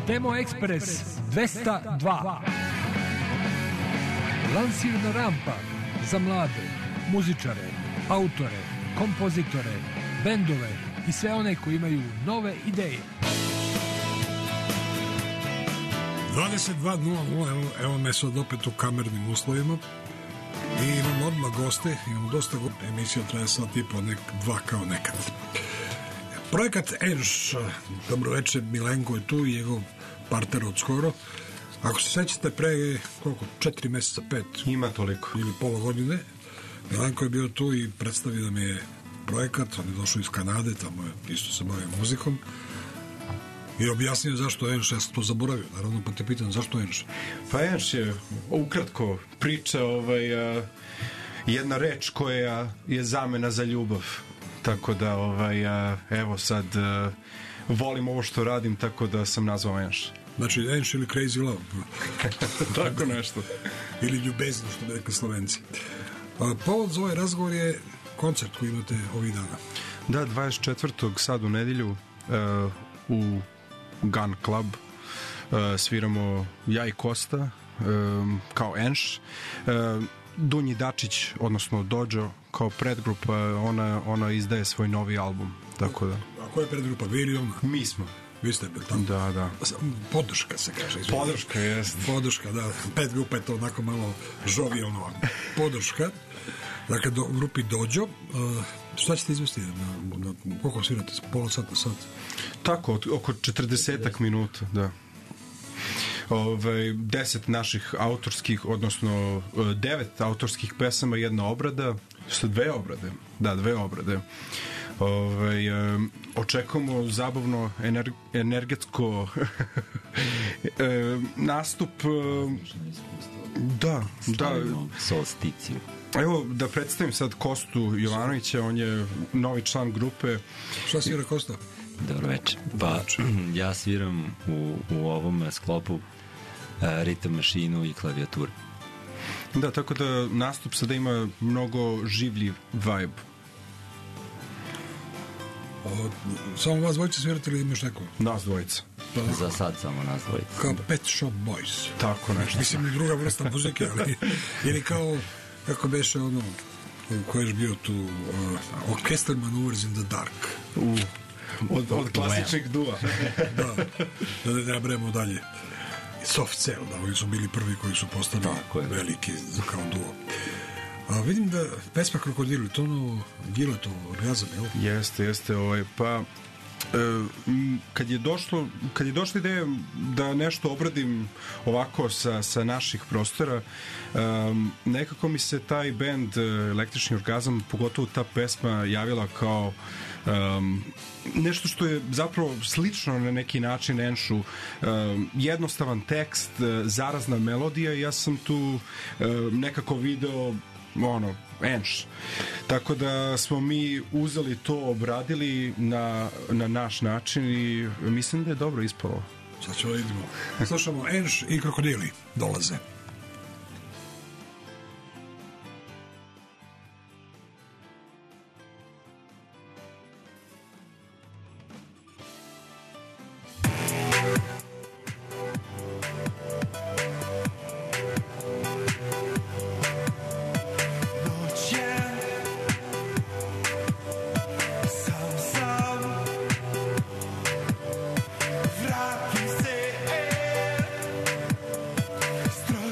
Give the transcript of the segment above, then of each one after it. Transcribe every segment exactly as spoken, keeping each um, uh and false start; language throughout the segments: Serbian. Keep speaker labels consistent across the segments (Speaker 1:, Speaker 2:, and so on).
Speaker 1: Demo Express dvesta dva. Lansirna rampa za mlade, muzičare, autore, kompozitore, bendove i sve one koji imaju nove ideje.
Speaker 2: dvadeset dva nula nula, evo, evo me sad opet u kamernim uslovima i imam odmah goste, imam dosta goste, emisija traje sat i po, nek, dva kao nekad. Projekat Enš, dobroveče, Milenko je tu i njegov partner od skoro. Ako se sećate, pre koliko, četiri meseca, pet
Speaker 3: ima toliko
Speaker 2: ili pola godine, Milenko je bio tu i predstavio nam je projekat. On je došao iz Kanade, tamo je isto se bavio muzikom i objasnio zašto Enš. Ja sam to zaboravio, naravno, pa te pitam zašto Enš.
Speaker 3: Pa Enš je ukratko priča, ovaj, a, jedna reč koja je zamena za ljubav, tako da ovaj, a, evo sad a, volim ovo što radim, tako da sam nazvao Enš.
Speaker 2: Znači Enš ili Crazy Love.
Speaker 3: Tako nešto.
Speaker 2: Ili ljubezno, što bi rekli Slovenci. A, povod za ovaj razgovor je koncert koji imate ovih dana.
Speaker 3: Da, dvadeset četvrtog sad u nedjelju uh, u Gun Club uh, sviramo ja i Kosta um, kao Enš, uh, Dunji Dačić, odnosno Dođo kao predgrupa, ona, ona izdaje svoj novi album, tako da.
Speaker 2: A koja je predgrupa, vi ili ona?
Speaker 3: Mi smo.
Speaker 2: Vi ste bili tamo?
Speaker 3: Da, da.
Speaker 2: Podrška se kaže. Izvijek.
Speaker 3: Podrška, jest.
Speaker 2: Podrška, da. Pet grupa je to onako malo žovijalno. Podrška. Dakle, do, u grupi Dođo. Uh, šta ćete izvesti? Na, na, koliko svirate? Pola sata, sat?
Speaker 3: Tako, oko četrdesetak minuta, da. Ove, deset naših autorskih, odnosno devet autorskih pesama, jedna obrada, što dve obrade, da, dve obrade. Ove, um, očekujemo zabavno ener, energetsko nastup. Da, da.
Speaker 4: Solsticiju.
Speaker 3: Evo da predstavim sad Kostu Jovanovića, on je novi član grupe.
Speaker 2: Šta svira Kosta?
Speaker 4: Dobro večer. Pa ja sviram u, u ovom sklopu ritam mašinu i klavijaturu.
Speaker 3: Da, tako da nastup sada ima mnogo življi vibe.
Speaker 2: O, samo vas dvojice svirate ili imaš neko?
Speaker 3: Nas dvojica.
Speaker 4: Pa, za sad samo nas dvojica.
Speaker 2: Kao Pet Shop Boys.
Speaker 3: Tako nešto.
Speaker 2: Mislim, druga vrsta muzike, ali ili kao, kako beše ono, koji je bio tu, uh, Orchestral Maneuvers in the Dark.
Speaker 3: U, od, od klasičnih duva.
Speaker 2: Da, da ne nabremo dalje. Soft Cell, da, oni su bili prvi koji su postali veliki kao duo. A vidim da pesma Krokodili, to ono, Gilo to orgazam, jel?
Speaker 3: Jeste, jeste, ovaj, pa e, kad je došlo kad je došla ideja da nešto obradim ovako sa, sa naših prostora, um, nekako mi se taj bend Električni orgazam, pogotovo ta pesma, javila kao um, nešto što je zapravo slično na neki način Enšu, um, jednostavan tekst, zarazna melodija, i ja sam tu um, nekako video ono, Enš. Tako da smo mi uzeli to, obradili na, na naš način i mislim da je dobro ispalo.
Speaker 2: Sad ćemo vidimo. Slušamo Enš i Krokodili dolaze.
Speaker 5: Vrati se, e, stroj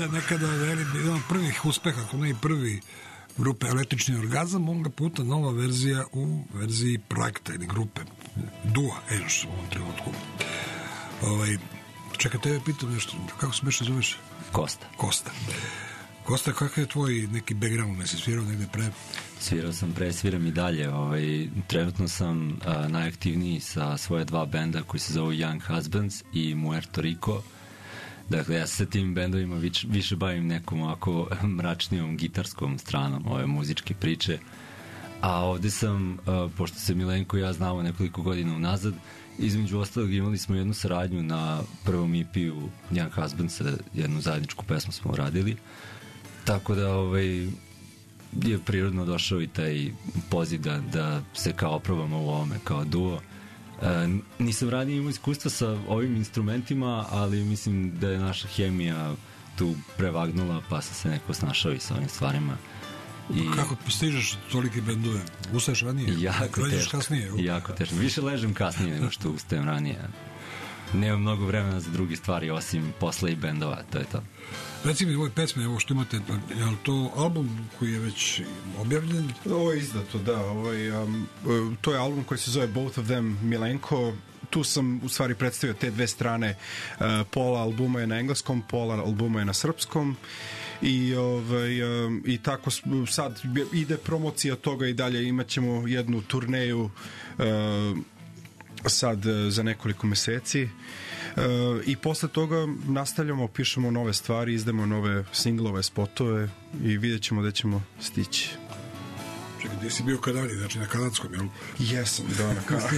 Speaker 2: se nekada veli, jedan od prvih uspeha, ako ne i prvi grupe Električni orgazam, ovoga puta nova verzija u verziji projekta ili grupe Dua Enš u ovom trenutku. Ovaj, čekaj, tebe pitam nešto, kako se beše zoveš?
Speaker 4: Kosta.
Speaker 2: Kosta. Kosta, kakav je tvoj neki background, ne si svirao negde pre?
Speaker 4: Svirao sam pre, sviram i dalje. Ovaj, trenutno sam a, najaktivniji sa svoje dva benda koji se zovu Young Husbands i Muerto Rico. Dakle, ja se sa tim bendovima vič, više bavim nekom ovako mračnijom gitarskom stranom ove muzičke priče. A ovde sam, a, pošto se Milenko i ja znamo nekoliko godina unazad, između ostalog imali smo jednu saradnju na prvom E P-u Young Husbands, jednu zajedničku pesmu smo uradili. Tako da ovaj, je prirodno došao i taj poziv da, da se kao oprobamo u ovome kao duo. E, nisam ranije imao iskustva sa ovim instrumentima, ali mislim da je naša hemija tu prevagnula, pa sam se neko snašao i sa ovim stvarima. I
Speaker 2: kako stižeš tolike bendove? Ustaješ ranije?
Speaker 4: Jako teško.
Speaker 2: Kasnije?
Speaker 4: Jako teško. Više ležem kasnije nego što ustajem ranije. Nemam mnogo vremena za druge stvari osim posla i bendova, to je to.
Speaker 2: Reci mi, ove pesme, ovo što imate, je li to album koji je već objavljen?
Speaker 3: Ovo je izdato, da. Ovaj, um, to je album koji se zove Both of Them Milenko. Tu sam u stvari predstavio te dve strane. Uh, pola albuma je na engleskom, pola albuma je na srpskom. I, ovaj, um, i tako sad ide promocija toga i dalje. Imaćemo jednu turneju uh, sad za nekoliko meseci. Uh, i posle toga nastavljamo, pišemo nove stvari, izdamo nove singlove, spotove i vidjet ćemo gde ćemo stići.
Speaker 2: Čekaj, gde si bio u Kanadi, znači na kanadskom, jel?
Speaker 3: Jesam, da, na kanadskom.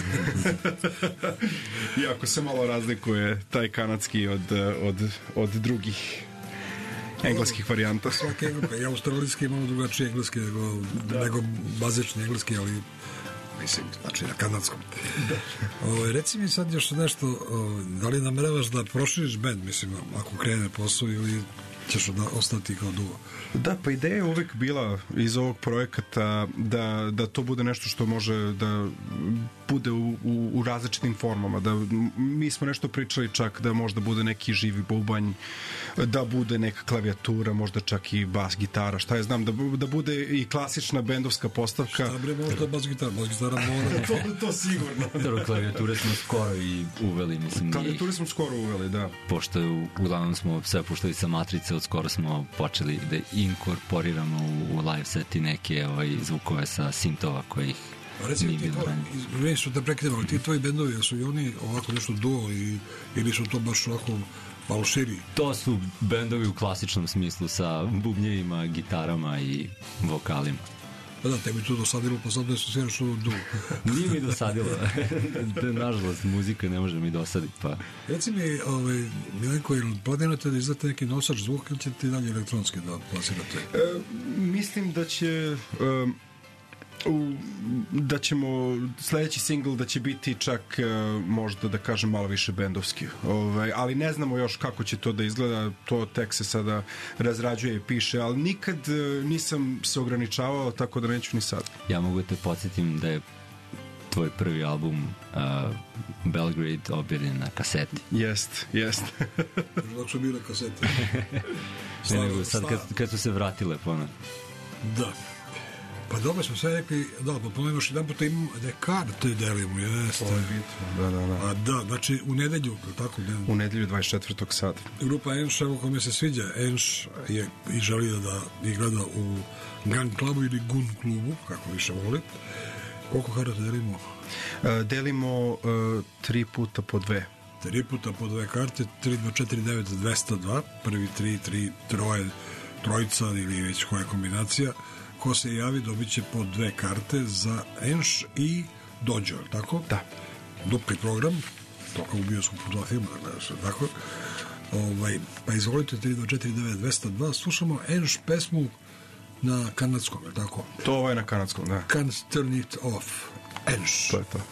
Speaker 3: Iako se malo razlikuje taj kanadski od, od, od drugih engleskih varijanta.
Speaker 2: Svaki engleski, i australijski imamo drugačiji engleski nego, da. nego bazični engleski, ali mislim, znači na kanadskom. Da. O, reci mi sad još nešto, o, da li nameravaš da proširiš band, mislim, ako krene posao ili ćeš da ostati kao duo?
Speaker 3: Da, pa ideja je uvek bila iz ovog projekata da, da to bude nešto što može da bude u, u, u različitim formama, da mi smo nešto pričali čak da možda bude neki živi bubanj, da bude neka klavijatura, možda čak i bas gitara, šta je znam, da, da bude i klasična bendovska postavka.
Speaker 2: Šta bre, možda bas gitara, bas gitara mora.
Speaker 3: to, to sigurno.
Speaker 4: Dobro, klavijature smo skoro i uveli, mislim.
Speaker 3: Klavijature smo skoro uveli, da.
Speaker 4: Pošto uglavnom smo sve puštali sa matrice, od skoro smo počeli da inkorporiramo u, u live seti neke ovaj, zvukove sa sintova kojih
Speaker 2: recimo ti to, izvrljeni su da prekidamo, ali ti tvoji bendovi, su i oni ovako nešto duo i, ili su to baš ovako malo širi?
Speaker 4: To su bendovi u klasičnom smislu sa bubnjevima, gitarama i vokalima.
Speaker 2: Pa da, tebi to dosadilo, pa sad da su sviraš u duo.
Speaker 4: Nije mi dosadilo. Nažalost, muzika ne može mi dosaditi. Pa.
Speaker 2: Reci mi, ovaj, Milenko, ili planirate da izdate neki nosač zvuk ili ćete dalje elektronski da plasirate?
Speaker 3: E, mislim da će... Um, U, da ćemo sledeći singl da će biti čak uh, možda da kažem malo više bendovski, ovaj, ali ne znamo još kako će to da izgleda, to tek se sada razrađuje i piše, ali nikad uh, nisam se ograničavao, tako da neću ni sad.
Speaker 4: Ja mogu te podsjetim da je tvoj prvi album uh, Belgrade objavljen na kaseti.
Speaker 3: Jest, jest.
Speaker 2: Dok su bile kasete.
Speaker 4: Ne nego sad kad, kad su se vratile ponovno.
Speaker 2: Da. Pa dobro smo sve rekli, da, pa ponovimo još jedan puta imamo da karte delimo, jeste.
Speaker 3: Ovo je bitno, da, da, da.
Speaker 2: A da, znači u nedelju, tako? Ne?
Speaker 3: U nedelju dvadeset četvrtog sada.
Speaker 2: Grupa Enš, evo kome se sviđa, Enš je i želi da ih gleda u Gun klubu ili Gun klubu, kako više voli. Koliko karata delimo?
Speaker 3: Uh, delimo uh, tri puta po dve.
Speaker 2: Tri puta po dve karte, tri dva četiri devet dvesta dva, prvi tri, tri, troje, trojica ili već koja kombinacija. Ko se javi dobit će po dve karte za Enš i Dođo, tako?
Speaker 3: Da.
Speaker 2: Dupli program, to kao u bioskopu dva filma, tako? Ovaj, pa izvolite, tri dva četiri devet dvesta dva, slušamo Enš pesmu na kanadskom, tako?
Speaker 3: To ovo je na kanadskom, da.
Speaker 2: Can't turn it off. Enš.
Speaker 3: To je to.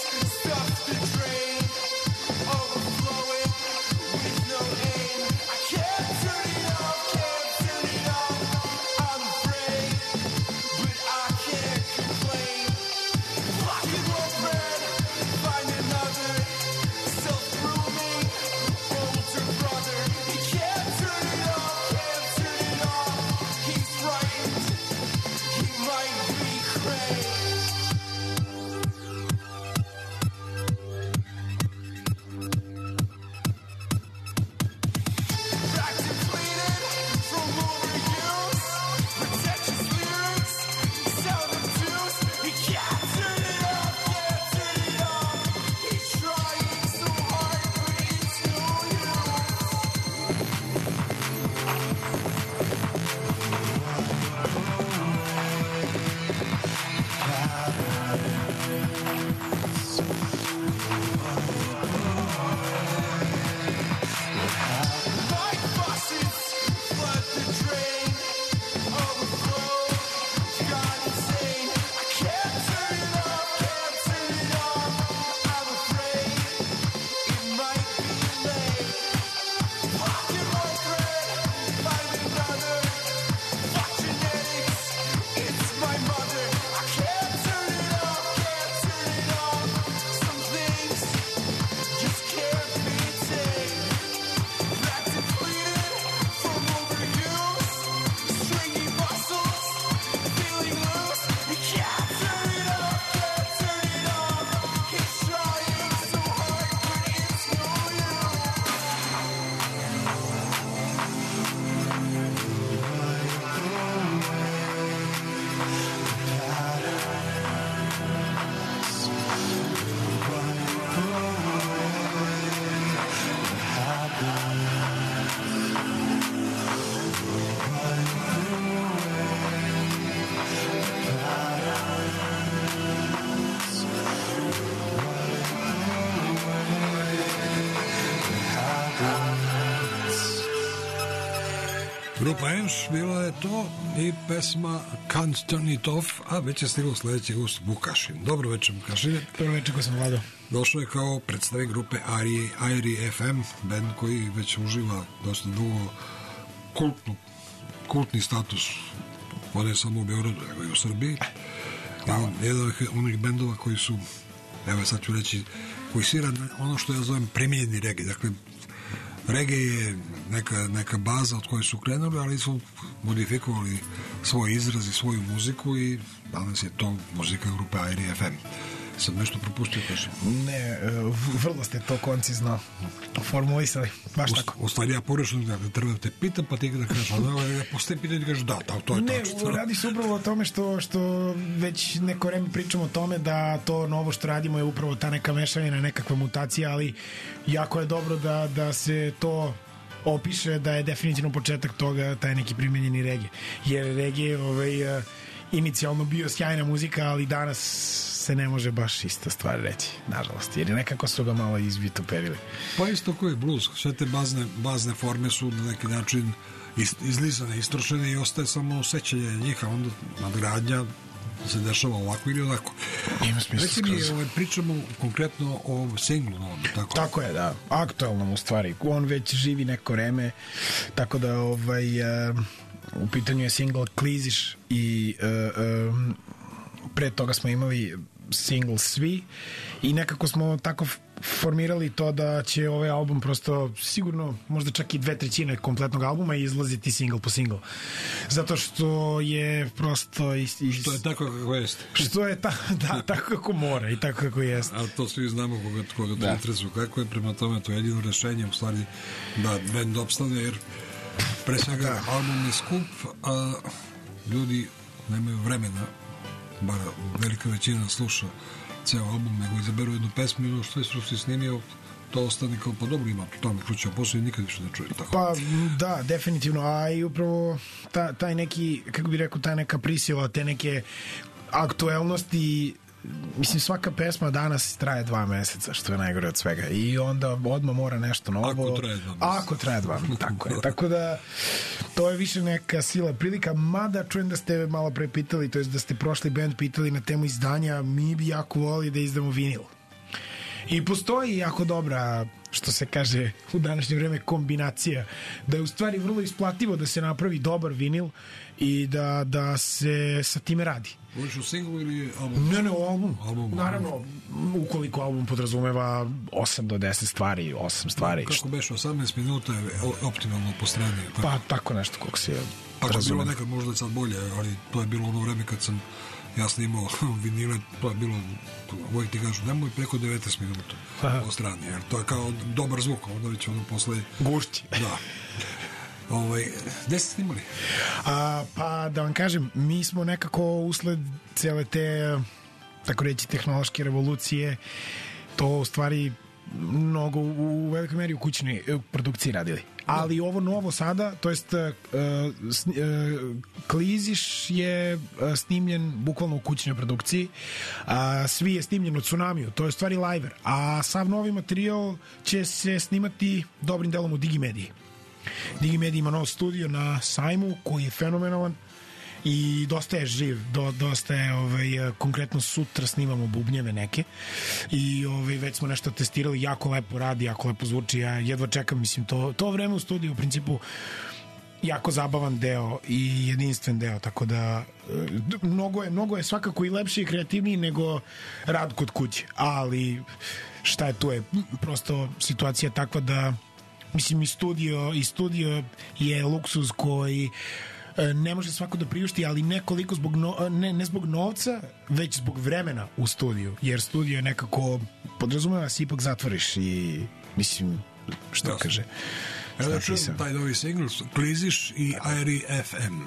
Speaker 5: I
Speaker 2: Grupa Enš, bila je to i pesma Can't Turn It Off, a već je stigao sledeći gost Vukašin. Dobro večer, Vukašine.
Speaker 5: Dobro večer, ko sam Vlado.
Speaker 2: Došao je kao predstavnik grupe Airi, Airi F M, band koji već uživa dosta dugo kultnu, kultni status, ne samo u Beogradu, nego i u Srbiji. Hvala. Jedan od onih bendova koji su, evo sad ću reći, koji svira ono što ja zovem premijenjeni regi, dakle reggae je neka, neka baza od koje su krenuli, ali su modifikovali svoj izraz i svoju muziku i danas je to muzika grupe Airi F M. Sam nešto propustio, kažem.
Speaker 5: Ne, vrlo ste to koncizno formulisali, baš
Speaker 2: u,
Speaker 5: tako.
Speaker 2: U stvari ja pogrešno da treba da te pitam, pa ti da kažeš, ali ja postoje pitanje da kažeš da, da, to je
Speaker 5: ne,
Speaker 2: tačno.
Speaker 5: Ne, radi se upravo o tome što, što već neko vreme pričamo o tome da to novo što radimo je upravo ta neka mešavina, nekakva mutacija, ali jako je dobro da, da se to opiše da je definitivno početak toga taj neki primenjeni reggae. Jer reggae ovaj, inicijalno bio sjajna muzika, ali danas se ne može baš ista stvar reći, nažalost, jer nekako su ga malo izvitoperili.
Speaker 2: Pa isto koji je blues, sve te bazne, bazne forme su na neki način izlizane, istrošene i ostaje samo sećanje njih, a onda nadgradnja se dešava ovako ili onako.
Speaker 5: Ima smisla.
Speaker 2: Reci mi, ovaj, pričamo konkretno o singlu novom, tako?
Speaker 5: Tako je, da, aktualnom u stvari. On već živi neko vreme, tako da ovaj, uh, u pitanju je single Kliziš i uh, um, pre toga smo imali single Svi i nekako smo tako formirali to da će ovaj album prosto sigurno možda čak i dve trećine kompletnog albuma izlaziti single po single. Zato što je prosto is, is,
Speaker 2: što je tako kako jeste.
Speaker 5: Što je ta, da, tako kako mora i tako kako jeste.
Speaker 2: A to svi znamo koga, koga to interesuje kako je, prema tome to je jedino rešenje u stvari da band opstane, jer pre svega da. Album je skup, a ljudi nemaju vremena, bar velika većina sluša ceo album, nego izaberu jednu pesmu i ono što je Strusi snimio, to ostane kao pa dobro, ima tamo kruća posao i nikad više ne čuje tako.
Speaker 5: Pa da, definitivno, a i upravo ta, taj neki, kako bih rekao, ta neka prisila, te neke aktuelnosti. Mislim, svaka pesma danas traje dva meseca, što je najgore od svega. I onda odmah mora nešto novo.
Speaker 2: Ako traje dva meseca.
Speaker 5: Ako traje dva meseca, tako je. Tako da, to je više neka sila prilika. Mada, čujem da ste malo pre pitali, to je da ste prošli band pitali na temu izdanja, mi bi jako volili da izdamo vinil. I postoji jako dobra, što se kaže u današnje vreme, kombinacija, da je u stvari vrlo isplativo da se napravi dobar vinil i da, da se sa time radi.
Speaker 2: Voliš u singlu ili album?
Speaker 5: Ne, ne, u album.
Speaker 2: album
Speaker 5: Naravno, album. Ukoliko album podrazumeva osam do deset stvari, osam stvari.
Speaker 2: Kako beš, osamnaest minuta je optimalno postranje.
Speaker 5: Pa, tako nešto kako se
Speaker 2: Ako je bilo nekad možda je sad bolje, ali to je bilo ono vreme kad sam ja snimao vinile, to je bilo, uvijek ti kažu, nemoj preko devetnaest minuta po strani, jer to je kao dobar zvuk, onda već ono posle...
Speaker 5: Gušći.
Speaker 2: Da. Ovaj, gde ste snimali?
Speaker 5: A, pa da vam kažem, mi smo nekako usled cele te, tako reći, tehnološke revolucije, to u stvari mnogo u velikoj meri u kućnoj produkciji radili. Ali ovo novo sada, to jest uh, uh, Kliziš je uh, snimljen bukvalno u kućnoj produkciji, a Svi je snimljen u Tsunamiju, to je stvari liver, a sav novi materijal će se snimati dobrim delom u Digimediji. Digimedija ima nov studio na Sajmu koji je fenomenalan i dosta je živ, do, dosta je ovaj, konkretno sutra snimamo bubnjeve neke i ovaj, već smo nešto testirali, jako lepo radi, jako lepo zvuči, ja jedva čekam, mislim, to, to vreme u studiju u principu jako zabavan deo i jedinstven deo, tako da mnogo je, mnogo je svakako i lepši i kreativniji nego rad kod kuće, ali šta je tu je, prosto situacija takva da mislim i studio, i studio je luksuz koji ne može svako da priušti, ali ne koliko zbog no, ne, ne zbog novca, već zbog vremena u studiju, jer studio je nekako podrazumeva da se ipak zatvoriš i mislim, što Jasne. kaže
Speaker 2: evo da čujem taj novi single Kliziš i Airi F M.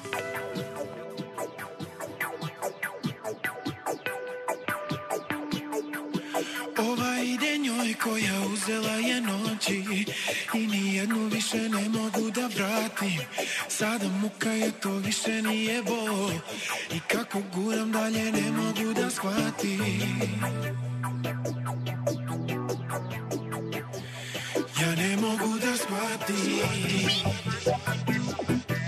Speaker 6: Koja uzela je noći i nijednu više ne mogu da vratim. Sada muka je, to više nije bol i kako guram dalje ne mogu da shvatim. Ja ne mogu da shvatim.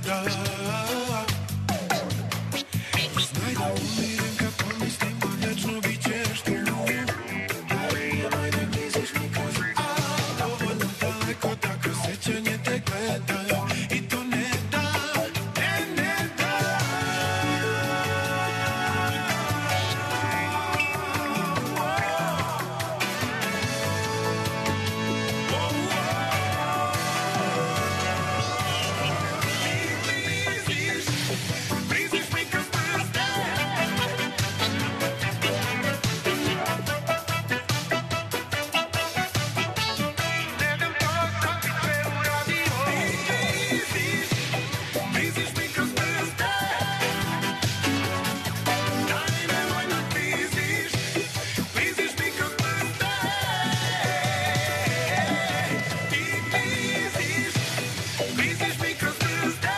Speaker 6: da. Znaj da umirim kad pomislim da vječno bit ćeš tu. Ali nemoj da misliš nikad, a dovoljno daleko da kroz sećanje te gledam. I to ne da, ne, ne da. Bliziš mi kroz prste. Ne dam to što bi sve uradio. Bliziš, bliziš mi kroz prste. Daj nemoj da bliziš, bliziš mi kroz prste. Ti bliziš, bliziš mi kroz prste.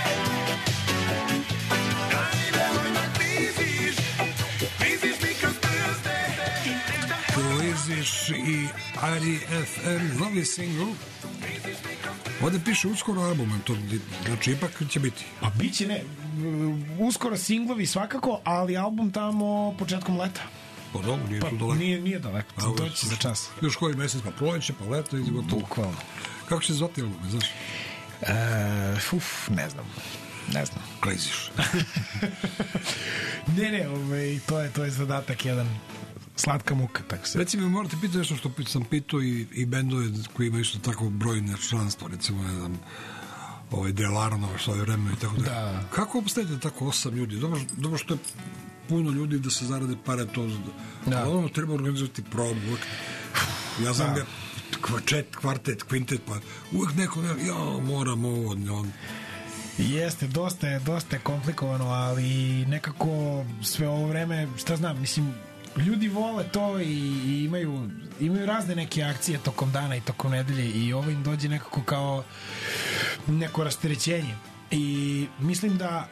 Speaker 6: Daj nemoj da bliziš, bliziš mi kroz prste.
Speaker 2: Kliziš i R F M, novi single. Ovdje piše uskoro album, to, znači ipak će biti.
Speaker 5: Pa bit će, ne, uskoro singlovi svakako, ali album tamo početkom leta.
Speaker 2: Pa dobro, nije
Speaker 5: Pa
Speaker 2: tu daleko.
Speaker 5: nije, nije daleko,
Speaker 2: A,
Speaker 5: to će za čas.
Speaker 2: Još koji mesec, pa proleće, pa leto i gotovo.
Speaker 5: Bukvalno.
Speaker 2: Kako će se zvati album, znaš?
Speaker 5: E, uf, ne znam. Ne znam.
Speaker 2: Kliziš.
Speaker 5: Ne, ne, ovaj, to je, to je zadatak jedan. Slatka muka, tako se.
Speaker 2: Recimo, morate pitati nešto što sam pitao i, i bendove koji imaju isto tako brojne članstvo, recimo, ne znam, ovaj Delarno, što je vreme i tako da.
Speaker 5: Da.
Speaker 2: Kako obstajete tako osam ljudi? Dobro, dobro što je puno ljudi da se zarade pare to.
Speaker 5: Da.
Speaker 2: Ali ono treba organizovati probu. Uvijek, ja znam
Speaker 5: Da.
Speaker 2: ja kvartet, kvartet, kvintet, pa uvijek neko, ne, ja moram ovo, on.
Speaker 5: Jeste, dosta je, dosta je komplikovano, ali nekako sve ovo vreme, šta znam, mislim, ljudi vole to i, i imaju, imaju razne neke akcije tokom dana i tokom nedelje i ovo im dođe nekako kao neko rasterećenje. I mislim da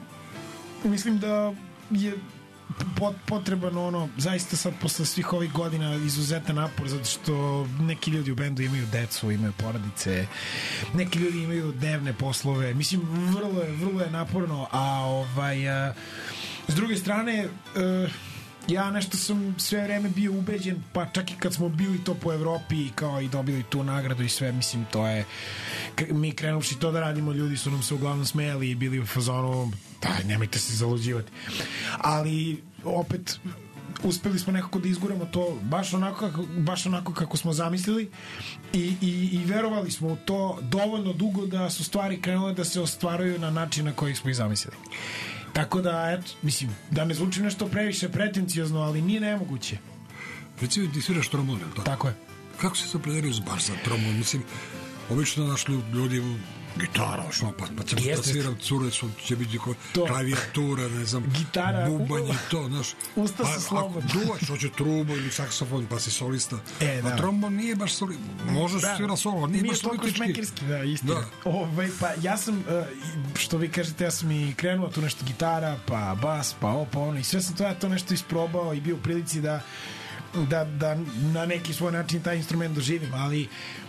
Speaker 5: mislim da je pot, potreban ono, zaista sad posle svih ovih godina izuzetan napor, zato što neki ljudi u bendu imaju decu, imaju porodice, neki ljudi imaju dnevne poslove, mislim vrlo je, vrlo je naporno, a ovaj a, s druge strane a, ja nešto sam sve vreme bio ubeđen, pa čak i kad smo bili to po Evropi kao i dobili tu nagradu i sve, mislim to je mi krenuvši to da radimo, ljudi su nam se uglavnom smejali i bili u fazonu daj, nemojte se zaluđivati, ali opet uspeli smo nekako da izguramo to baš onako kako, baš onako kako smo zamislili i, i, i verovali smo u to dovoljno dugo da su stvari krenule da se ostvaruju na način na koji smo ih zamislili. Tako da, eto, mislim, da ne zvuči nešto previše pretencijozno, ali nije nemoguće.
Speaker 2: Recimo ti sviraš trombon, jel tako?
Speaker 5: Tako je.
Speaker 2: Kako se se opredelio baš za trombon? Mislim, obično našli ljudi u gitara, što, pa, pa ćemo da sviram curec, će biti klavijatura, ne znam,
Speaker 5: gitara,
Speaker 2: bubanje, to, znaš.
Speaker 5: Usta su
Speaker 2: a,
Speaker 5: slobodno.
Speaker 2: Ako duvaš, hoće trubu ili saksofon, pa si solista.
Speaker 5: E, da.
Speaker 2: A trombon nije baš solista. Možeš
Speaker 5: da.
Speaker 2: svira solo, nije,
Speaker 5: nije
Speaker 2: baš
Speaker 5: toliko šmekerski, da, istina.
Speaker 2: Da.
Speaker 5: Ove, pa ja sam, što vi kažete, ja sam i krenuo tu nešto gitara, pa bas, pa ovo, pa ono, i sve sam to ja to nešto isprobao i bio u prilici da, da, da na neki svoj način taj instrument doživim, ali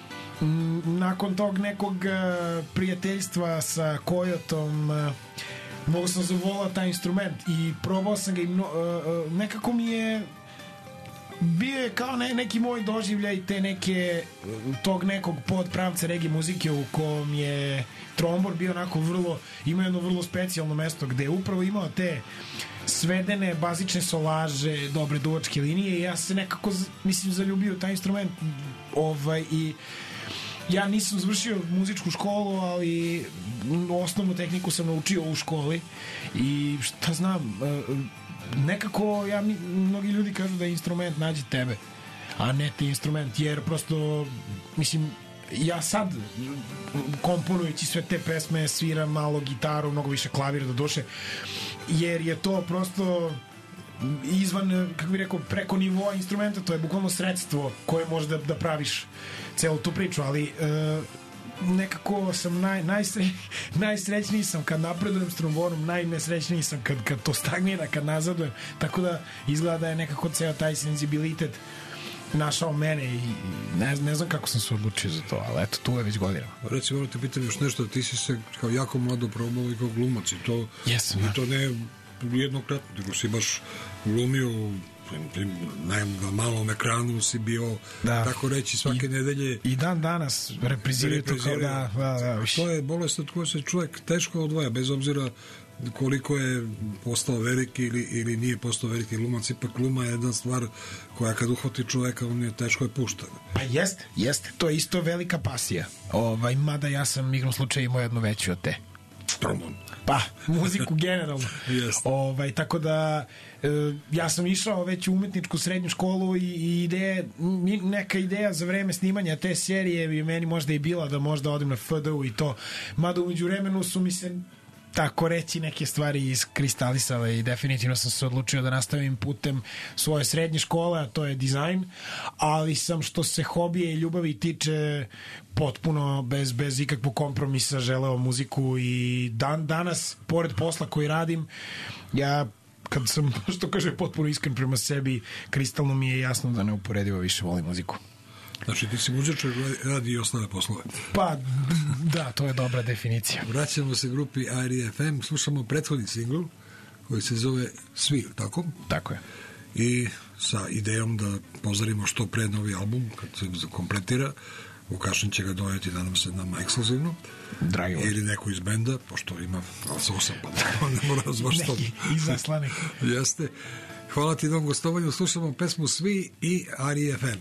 Speaker 5: nakon tog nekog uh, prijateljstva sa Kojotom uh, mogu sam zavolao taj instrument i probao sam ga i mno, uh, uh, nekako mi je bio je kao ne, neki moj doživljaj te neke tog nekog podpravca reggae muzike u kom je trombor bio onako vrlo, ima jedno vrlo specijalno mesto gde je upravo imao te svedene, bazične solaže, dobre duvačke linije i ja se nekako mislim zaljubio taj instrument ovaj i ja nisam završio muzičku školu, ali osnovnu tehniku sam naučio u školi i šta znam, nekako ja, mnogi ljudi kažu da je instrument nađe tebe, a ne ti instrument, jer prosto mislim, ja sad komponujući sve te pesme sviram malo gitaru, mnogo više klavira do duše, jer je to prosto izvan, kako bih rekao, preko nivoa instrumenta, to je bukvalno sredstvo koje može da, da praviš celu tu priču, ali e, nekako sam naj, najsre, najsrećniji sam kad napredujem s trombonom, najnesrećniji sam kad, kad to stagnira, kad nazadujem, tako da izgleda da je nekako ceo taj senzibilitet našao mene i ne, ne znam kako sam se odlučio za to, ali eto, tu je već godinama.
Speaker 2: Reci, moram te pitam još nešto, ti si se kao jako mlado probao i kao glumac i to,
Speaker 5: Jesam,
Speaker 2: i
Speaker 5: da.
Speaker 2: to ne jednokratno, nego si baš glumio na, na malom ekranu si bio,
Speaker 5: da.
Speaker 2: tako reći, svake
Speaker 5: I,
Speaker 2: nedelje.
Speaker 5: I dan danas repriziraju to kao da, da, da.
Speaker 2: To je bolest od koje se čovjek teško odvaja, bez obzira koliko je postao veliki ili, ili nije postao veliki glumac, ipak gluma je jedna stvar koja kad uhvati čovjeka, on je teško je pušta.
Speaker 5: Pa jeste, jeste. To je isto velika pasija. Ovaj, mada ja sam igrom slučaju imao jednu veću od te.
Speaker 2: Tromon.
Speaker 5: Pa, muziku generalno.
Speaker 2: Jeste.
Speaker 5: Ovaj, tako da e, ja sam išao već u umetničku srednju školu i, i ideje, neka ideja za vreme snimanja te serije bi meni možda i bila da možda odem na F D U i to. Mada umeđu vremenu su mi se tako reći neke stvari iskristalisale i definitivno sam se odlučio da nastavim putem svoje srednje škole, a to je dizajn, ali sam što se hobije i ljubavi tiče potpuno bez, bez ikakvog kompromisa želeo muziku i dan, danas, pored posla koji radim, ja kad sam, što kaže, potpuno iskren prema sebi, kristalno mi je jasno da neuporedivo više volim muziku.
Speaker 2: Znači, ti si muzičar, radi i ostale poslove.
Speaker 5: Pa, da, to je dobra definicija.
Speaker 2: Vraćamo se grupi A R I F M, slušamo prethodni singl koji se zove Svi, tako?
Speaker 5: Tako je.
Speaker 2: I sa idejom da pozdravimo što pre novi album, kad se kompletira, Vukašin će ga doneti, nadam se, nama ekskluzivno.
Speaker 5: Dragi
Speaker 2: ili neko iz benda, pošto ima osam, pa ne mora zbaš to.
Speaker 5: Neki izaslanik.
Speaker 2: Jeste. Hvala ti na ovom gostovanju, slušamo pesmu Svi i A R I F M.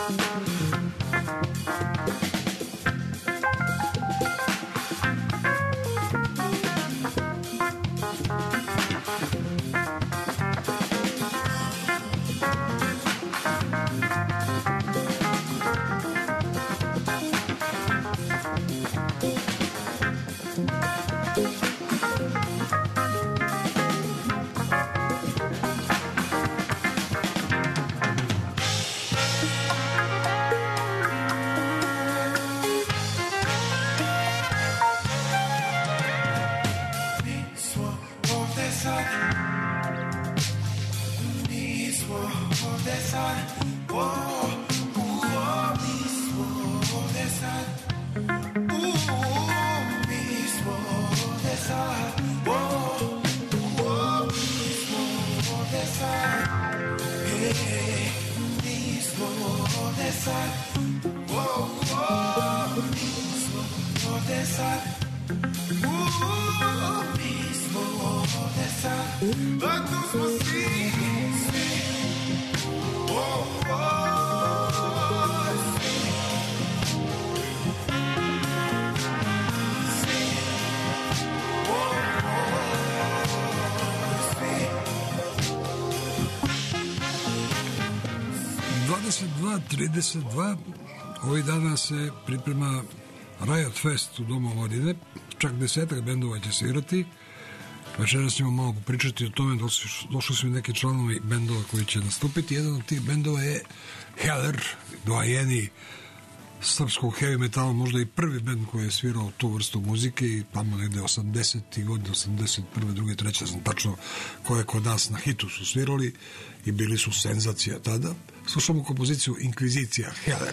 Speaker 2: dvadeset dva trideset dva ovih dana se priprema Riot Fest u Domu omladine, čak desetak bendova će svirati. Večeras ćemo malo popričati o tome, došli su mi neki članovi bendova koji će nastupiti. Jedan od tih bendova je Heller, dvajeni srpskog heavy metala, možda i prvi bend koji je svirao tu vrstu muzike i tamo negde osamdesetih godine, osamdeset prve, druge, treće, znam tačno koje kod nas na hitu su svirali i bili su senzacija tada. Slušamo kompoziciju Inkvizicija, Heller.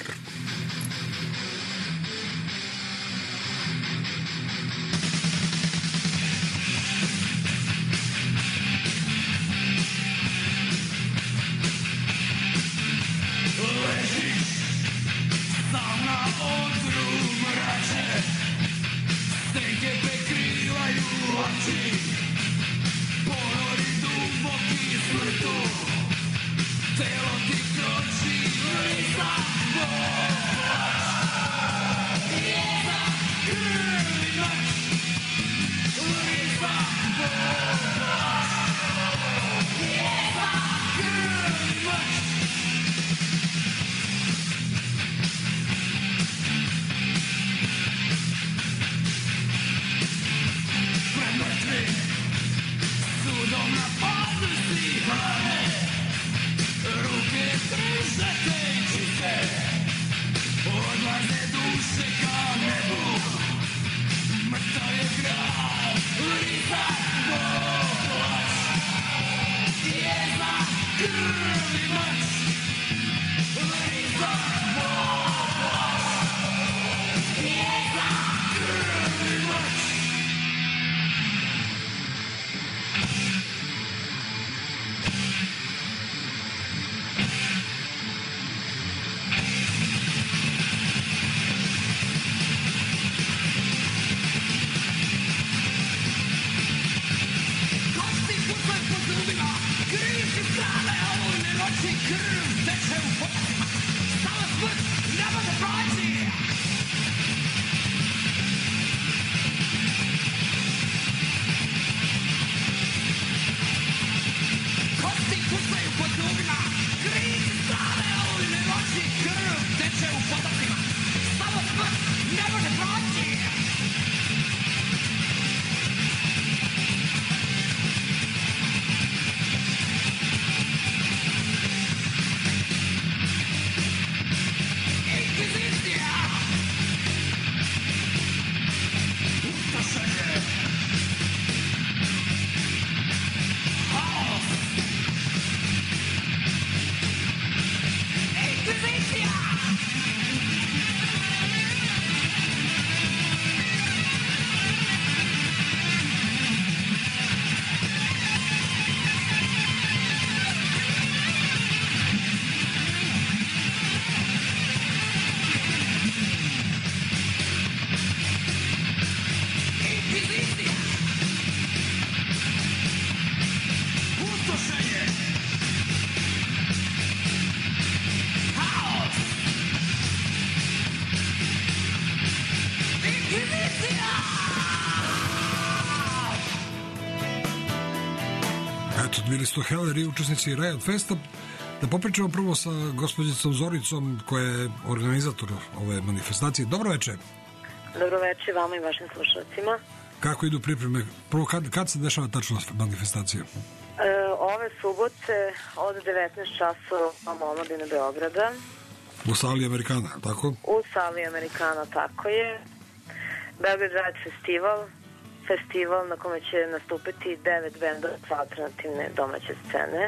Speaker 2: bili su to Heller i učesnici Riot Festa. Da popričamo prvo sa gospođicom Zoricom, koja je organizator ove manifestacije. Dobro večer.
Speaker 7: Dobro večer vama i vašim slušalcima.
Speaker 2: Kako idu pripreme? Prvo, kad, kad se dešava tačno manifestacija?
Speaker 7: E, ove subote od devetnaest časova u omladine Beograda.
Speaker 2: U sali Amerikana, tako?
Speaker 7: U sali Amerikana, tako je. Beograd Riot Festival. Festival na kome će nastupiti devet bendova sa alternativne domaće scene.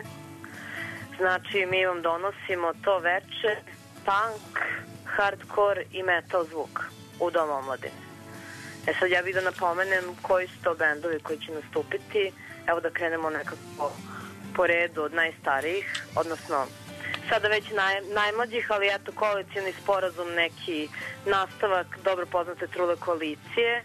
Speaker 7: Znači, mi vam donosimo to veče punk, hardcore i metal zvuk u Dom omladine. E sad ja bih da napomenem koji su to bendovi koji će nastupiti. Evo da krenemo nekako po redu od najstarijih, odnosno sada već naj, najmlađih, ali eto koalicijni sporazum, neki nastavak dobro poznate Trule koalicije.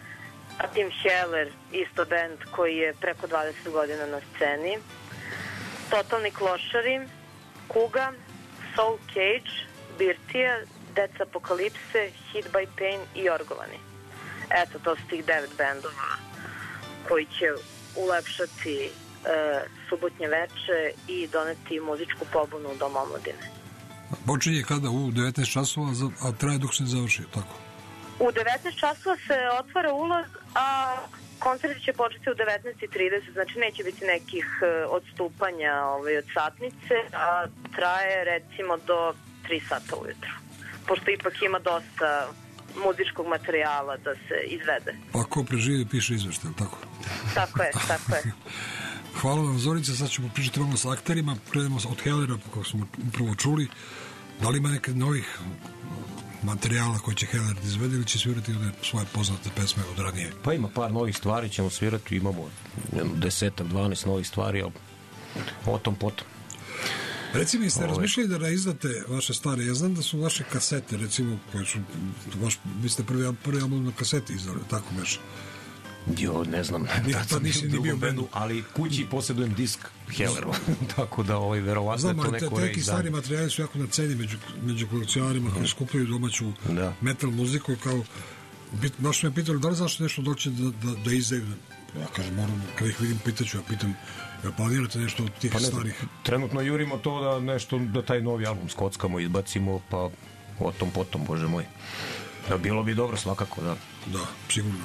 Speaker 7: A Tim Heller, isto bend koji je preko dvadeset godina na sceni. Totalni klošari, Kuga, Soul Cage, Birtija, Deca Apokalipse, Hit by Pain i Jorgovani. Eto, to su tih devet bendova koji će ulepšati e, subotnje veče i doneti muzičku pobunu u Dom omladine.
Speaker 2: Počinje kada? U devetnaest časova, a traje dok se ne završi, tako?
Speaker 7: U devetnaest časova se otvara ulaz, a koncert će početi u devetnaest i trideset, znači neće biti nekih odstupanja ovaj, od satnice, a traje recimo do tri sata ujutro. Pošto ipak ima dosta muzičkog materijala da se izvede.
Speaker 2: Pa ko preživi, piše izveštaj, tako?
Speaker 7: Tako je, tako je.
Speaker 2: Hvala vam, Zorica, sad ćemo pričati malo sa akterima, krenemo od Hellera, kako smo upravo čuli. Da li ima neke novih materijala koji će Heller izvedi ili će svirati one svoje poznate pesme od ranije?
Speaker 8: Pa ima par novih stvari, ćemo svirati, imamo desetak, dvanaest novih stvari, ali o tom potom.
Speaker 2: Reci mi, ste
Speaker 8: Ove.
Speaker 2: razmišljali da reizdate vaše stare? Ja znam da su vaše kasete, recimo, koje su, vaš, vi ste prvi, prvi album na kaseti izdali, tako meša?
Speaker 8: Jo, ne znam,
Speaker 2: Nikad
Speaker 8: tad sam
Speaker 2: nisi
Speaker 8: bio
Speaker 2: ni
Speaker 8: u
Speaker 2: bio
Speaker 8: bendu, ali kući posjedujem disk Hellerova, tako da ovaj, verovatno
Speaker 2: znam,
Speaker 8: je to
Speaker 2: ali te,
Speaker 8: neko
Speaker 2: te
Speaker 8: reizdanje.
Speaker 2: stari materijali su jako na ceni među, među kolekcionarima koji skupljaju domaću
Speaker 8: da.
Speaker 2: metal muziku, kao, bit, baš me pitali da li znaš nešto doće da, da, da izdaju. Ja kažem, moram, kada ih vidim, pitaću, ja pitam, jel planirate nešto od tih
Speaker 8: pa ne,
Speaker 2: starih?
Speaker 8: Trenutno jurimo to da nešto, da taj novi album skockamo, izbacimo, pa o tom potom, bože moj. Da, bilo bi dobro svakako, da.
Speaker 2: Da, sigurno.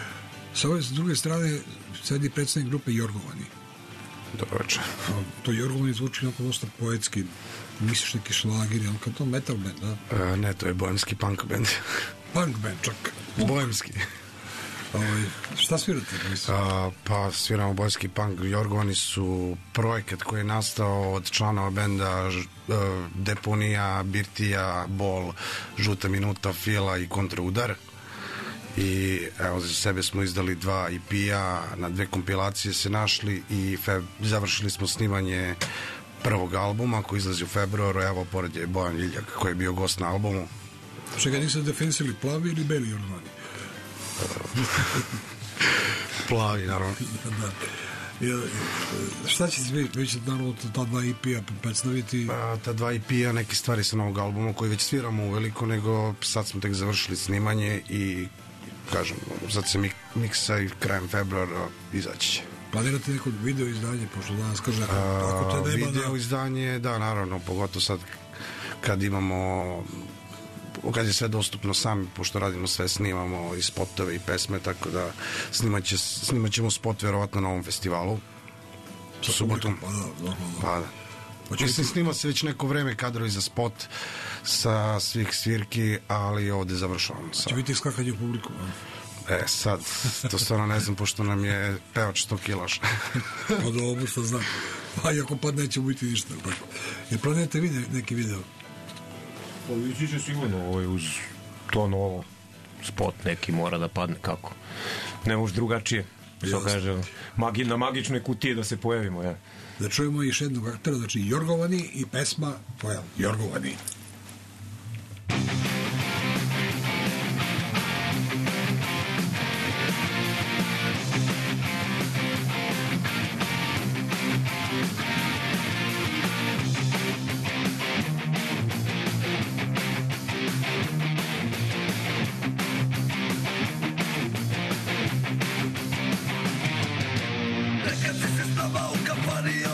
Speaker 2: Sa ove s druge strane sedi predstavnik grupe Jorgovani.
Speaker 9: Dobro večer.
Speaker 2: To Jorgovani zvuči onako dosta poetski. Misliš neki šlagir, ali kao to metal band, da?
Speaker 9: E, ne, to je bojemski punk band.
Speaker 2: Punk band čak.
Speaker 9: Bojemski.
Speaker 2: Ovaj, šta svirate?
Speaker 9: A, pa sviramo bojemski punk. Jorgovani su projekat koji je nastao od članova benda ž, uh, Deponija, Birtija, Bol, Žuta minuta, Fila i Kontraudar. I evo, za sebe smo izdali dva E P-a, na dve kompilacije se našli i feb, završili smo snimanje prvog albuma koji izlazi u februaru. Evo, pored je Bojan Ljiljak koji je bio gost na albumu.
Speaker 2: Čega niste definisali, plavi ili beli Jorgovani?
Speaker 9: Plavi, naravno.
Speaker 2: Da. I, šta ćete vi, vi ćete naravno ta dva E P-a predstaviti?
Speaker 9: A, ta dva E P-a, neke stvari sa novog albuma koji već sviramo uveliko, nego sad smo tek završili snimanje i kažem, sad se mik, miksa i krajem februara izaći će.
Speaker 2: Planirate neko video izdanje, pošto danas kaže ako,
Speaker 9: A,
Speaker 2: ako te nema
Speaker 9: video
Speaker 2: da...
Speaker 9: izdanje, da, naravno, pogotovo sad kad imamo, kad je sve dostupno sami, pošto radimo sve, snimamo i spotove i pesme, tako da snimat, će, snimat ćemo spot verovatno na ovom festivalu.
Speaker 2: Sa subotom? Pa da, normalno.
Speaker 9: Pa da. Hoće Mislim, biti... snima se već neko vreme kadrovi za spot sa svih svirki, ali ovde završavamo.
Speaker 2: Će biti skakanje u publiku, a?
Speaker 9: E, sad, to stvarno ne znam, pošto nam je pevač sto kilaš.
Speaker 2: Pa dobro, što znam. Pa i ako pad neće biti ništa. Tako. Jer planirate video, neki video?
Speaker 8: Pa ići će sigurno ovaj, uz to novo spot neki mora da padne, kako. Ne može drugačije. Što kaže, magi, na magičnoj kutiji da se pojavimo, ja.
Speaker 2: Da čujemo još jednog aktera, znači Jorgovani i pesma koja Jorgovani.
Speaker 6: Nekad si se s nama u kafani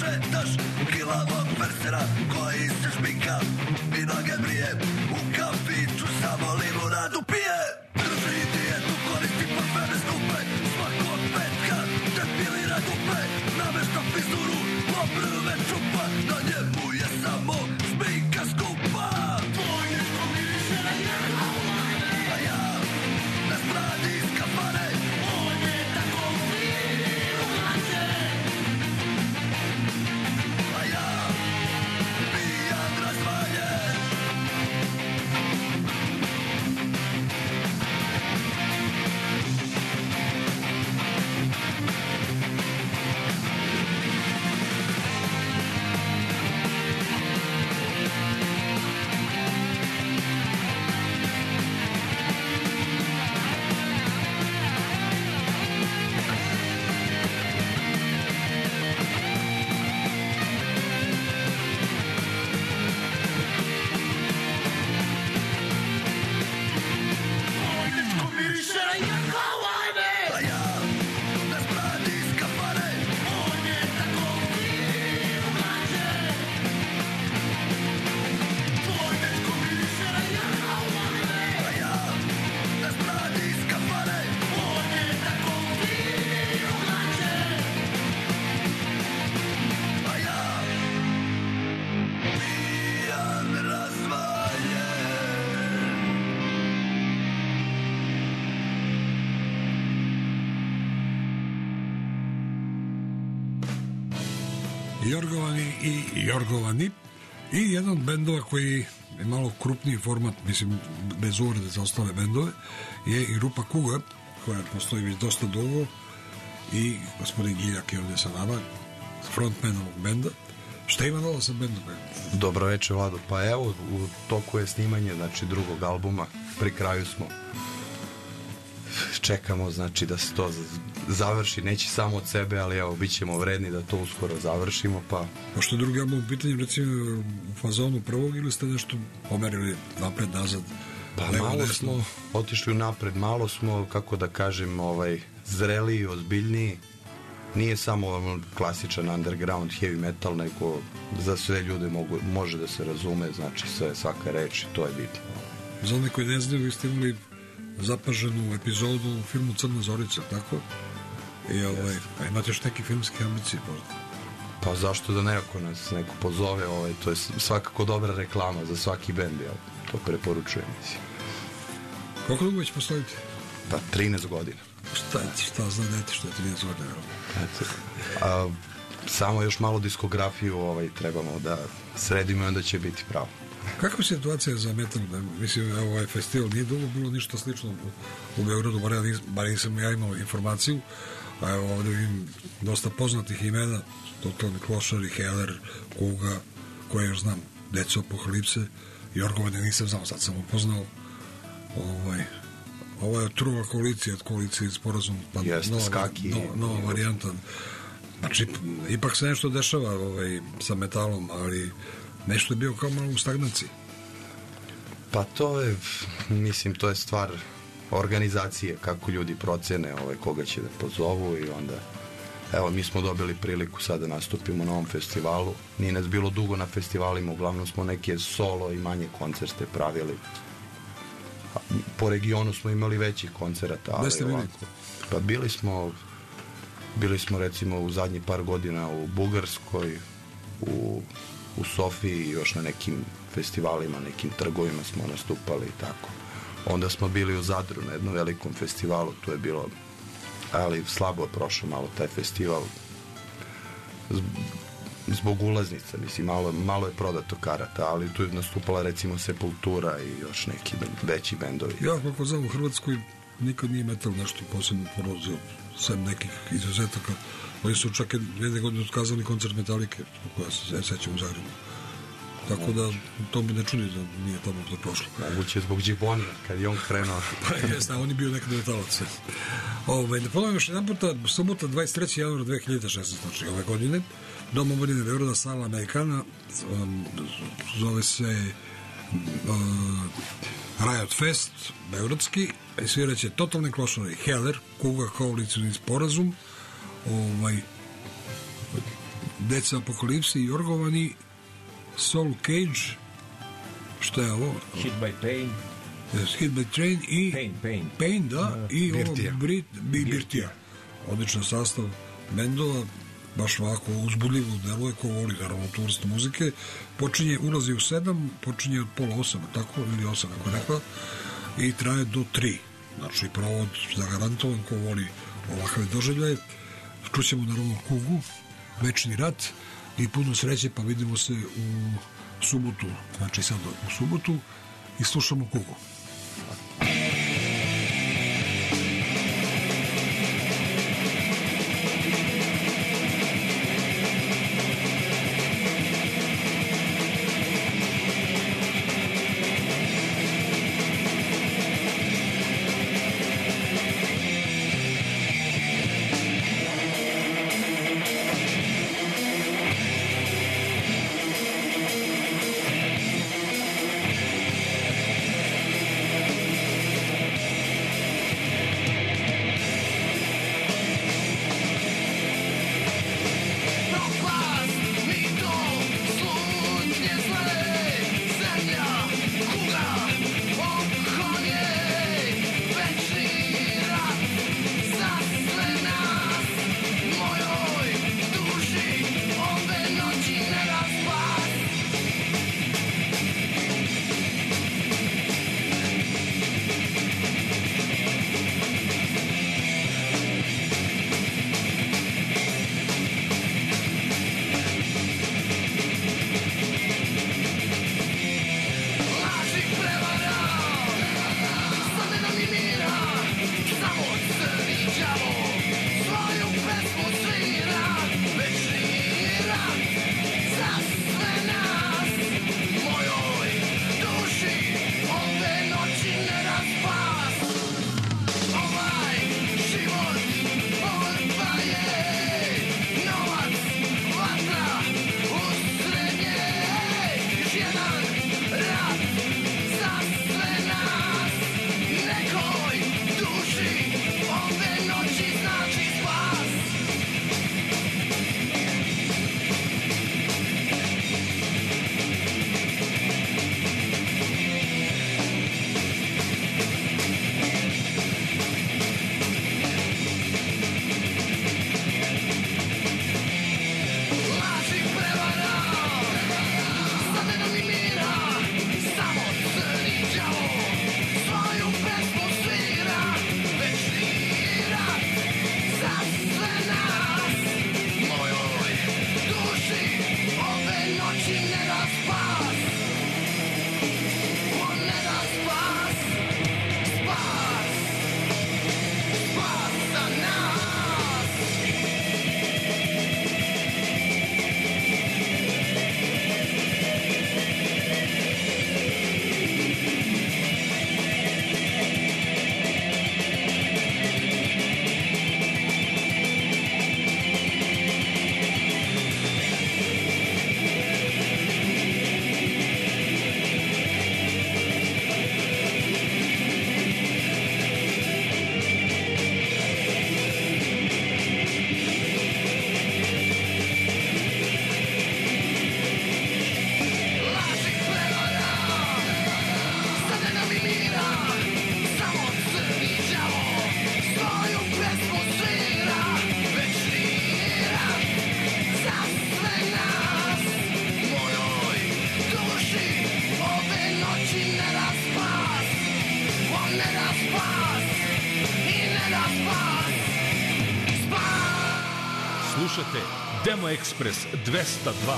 Speaker 10: smetaš kilavog persera koji se špika i noge brije, u kafiću samo limonadu pije. Drži dijetu, koristi parfeme skupe, svakog petka depilira dupe, namešta frizuru, pobrve čupa, na njemu je samo špika skupa. Tvoj neško miriše na jedna, a ja ne spradi iz kafane. On je tako fin u glače, a ja pijan razvaljen.
Speaker 2: Jorgovani i Jorgovani i jedan od bendova koji je malo krupniji format, mislim bez uvrede za ostale bendove, je i grupa Kuga, koja postoji već dosta dugo, i gospodin Giljak je ovdje sa nama, frontman ovog benda. Šta ima novo sa bendom?
Speaker 11: Dobro večer, Vlado. Pa evo, u toku je snimanje, znači, drugog albuma, pri kraju smo. Čekamo, znači, da se to završi, neće samo od sebe, ali evo, bit ćemo vredni da to uskoro završimo, pa...
Speaker 2: Pošto je drugi album u pitanju, recimo, u fazonu prvog, ili ste nešto pomerili napred, nazad?
Speaker 11: Pa levo, malo desno? Smo otišli napred, malo smo, kako da kažem, ovaj, zreliji, ozbiljniji. Nije samo klasičan underground heavy metal, nego za sve ljude mogu, može da se razume, znači sve, svaka reč, to je bitno.
Speaker 2: Za one koji ne znaju, vi ste imali zapaženu epizodu u filmu Crna Zorica, tako? I ovaj, a imate još neke filmske ambicije, možda?
Speaker 11: Pa zašto da ne, ako nas neko pozove, ovaj, to je svakako dobra reklama za svaki bend, ja to preporučujem, mislim.
Speaker 2: Koliko dugo već postojite?
Speaker 11: Pa trinaest godina.
Speaker 2: Šta, šta zna dete što je trinaest godina?
Speaker 11: Eto, a, samo još malo diskografiju ovaj, trebamo da sredimo i onda će biti pravo.
Speaker 2: Kakva situacija za metal? Mislim, ovaj festival nije dugo bilo ništa slično u, u Beogradu, bar, ja nis, bar nisam ja imao informaciju, a evo ovdje vidim dosta poznatih imena, Totalni Klošari, Heller, Kuga, koje još znam, Deco Apokalipse, Jorgovane nisam znao, sad sam upoznao. Ovaj, ovo je truva koalicija, od koalicije iz sporazum, pa
Speaker 11: Jeste,
Speaker 2: nova,
Speaker 11: skaki,
Speaker 2: nova, nova varijanta. Znači, ipak se nešto dešava ovaj, sa metalom, ali nešto je bio kao malo u stagnaciji.
Speaker 11: Pa to je, mislim, to je stvar organizacije, kako ljudi procene ovaj, koga će da pozovu i onda, evo, mi smo dobili priliku sad da nastupimo na ovom festivalu. Nije nas bilo dugo na festivalima, uglavnom smo neke solo i manje koncerte pravili. Po regionu smo imali većih koncerata.
Speaker 2: Gde ste bili?
Speaker 11: Pa bili smo, bili smo recimo u zadnjih par godina u Bugarskoj, u, u Sofiji i još na nekim festivalima, nekim trgovima smo nastupali i tako. Onda smo bili u Zadru na jednom velikom festivalu, to je bilo, ali slabo je prošao malo taj festival zbog ulaznica, mislim, malo, malo je prodato karata, ali tu je nastupala recimo Sepultura i još neki veći bendovi.
Speaker 2: Ja, kako znam, u Hrvatskoj nikad nije metal nešto posebno porozio, sem nekih izuzetaka. Oni su čak jedne godine otkazali koncert Metalike, koja se sećam u Zagrebu. Tako da, to mi ne čudi da nije tamo to prošlo.
Speaker 11: Moguće zbog Džibona, kad je on krenuo.
Speaker 2: Pa jesna, on je bio nekada metalac. Ove, da ponovim još jedan puta, subota dvadeset trećeg januara dve hiljade šesnaeste. znači ove godine, Dom omladine Beograda, sala Amerikana, um, zove se uh, Riot Fest, beogradski, i sviraće Totalni Klošari, Heller, Kuga, koalicioni sporazum, ovaj, Deca Apokalipse i Jorgovani, Soul Cage, šta je ovo?
Speaker 8: Hit by Pain.
Speaker 2: Yes, Hit by Train i
Speaker 8: Pain, Pain.
Speaker 2: Pain, da,
Speaker 8: Uh,
Speaker 2: i
Speaker 9: Birtija.
Speaker 2: ovo Brit, Bi, Birtija. Odličan sastav bendova, baš ovako uzbudljivo deluje, ko voli naravno tu vrstu muzike. Počinje, ulazi u sedam, počinje od pola osam, tako, ili osam, kako je rekla, i traje do tri. Znači, provod zagarantovan, ko voli ovakve doživljaje. Čućemo naravno Kugu, Večni rat i puno sreće, pa vidimo se u subotu, znači sad u subotu, i slušamo Kugu.
Speaker 1: Slušate Demo Ekspres dvesta dva.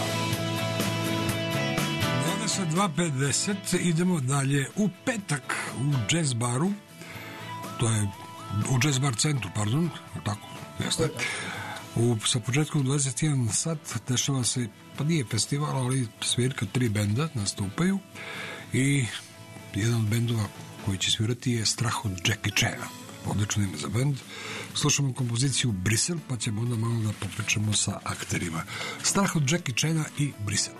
Speaker 2: dvadeset dva pedeset, idemo dalje u petak u jazz baru. To je u jazz bar centru, pardon, tako, jeste. U, sa početkom dvadeset jedan sat dešava se, pa nije festival, ali svirka, tri benda nastupaju i jedan od bendova koji će svirati je Strah od Jackie Chana. Odlično ime za bend. Slušamo kompoziciju Brisel, pa ćemo onda malo da popričamo sa akterima. Strah od Jackie Chana i Brisel.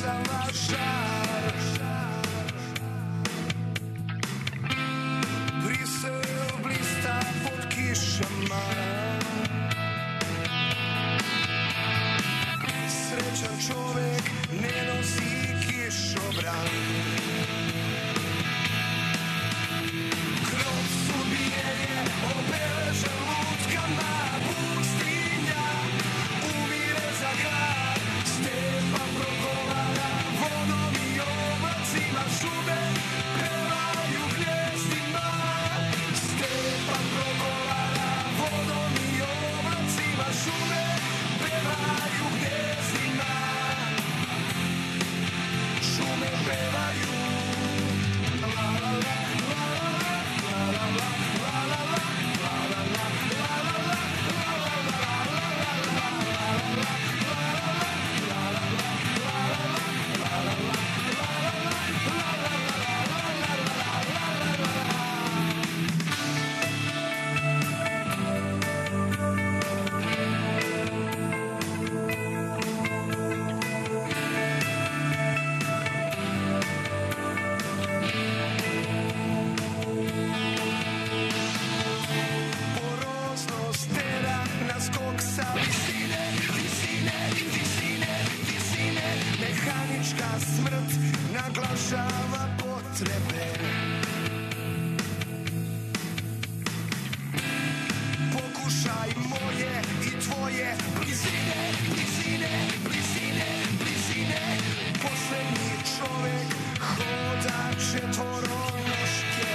Speaker 6: bacala žar. Brisel blista pod kišama, srećan čovek ne nosi kišobran. Kroz sudbine je obeležen lutkama, pustinja umire za grad. Stepa progovara vodom i oblacima, šume pevaju gnjezdima. Stepa progovara vodom i oblacima, šume pevaju gnjezdima. Šume pevaju la la la la la la la la la la. Poroznost tera na skok sa visine, visine, visine, visine. Mehanička smrt naglašava potrebe. Pokušaj moje i tvoje blizine, blizine, blizine, blizine. Poslednji čovek hoda četvoronoške.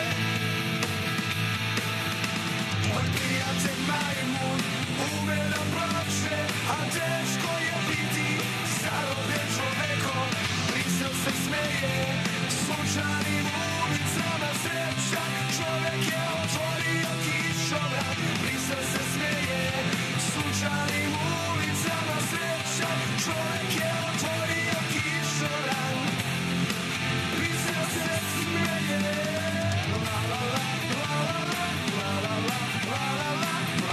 Speaker 6: Moj prijatelj majmun ume da plače, a teško je biti zarobljen čovekom. Brisel se smeje sunčanim ulicama, sreća čovek je otvorio kišobran. Brisel se smeje sunčanim ulicama, sreća čovek je otvorio kišobran. Brisel se smeje la la la la la la la la la.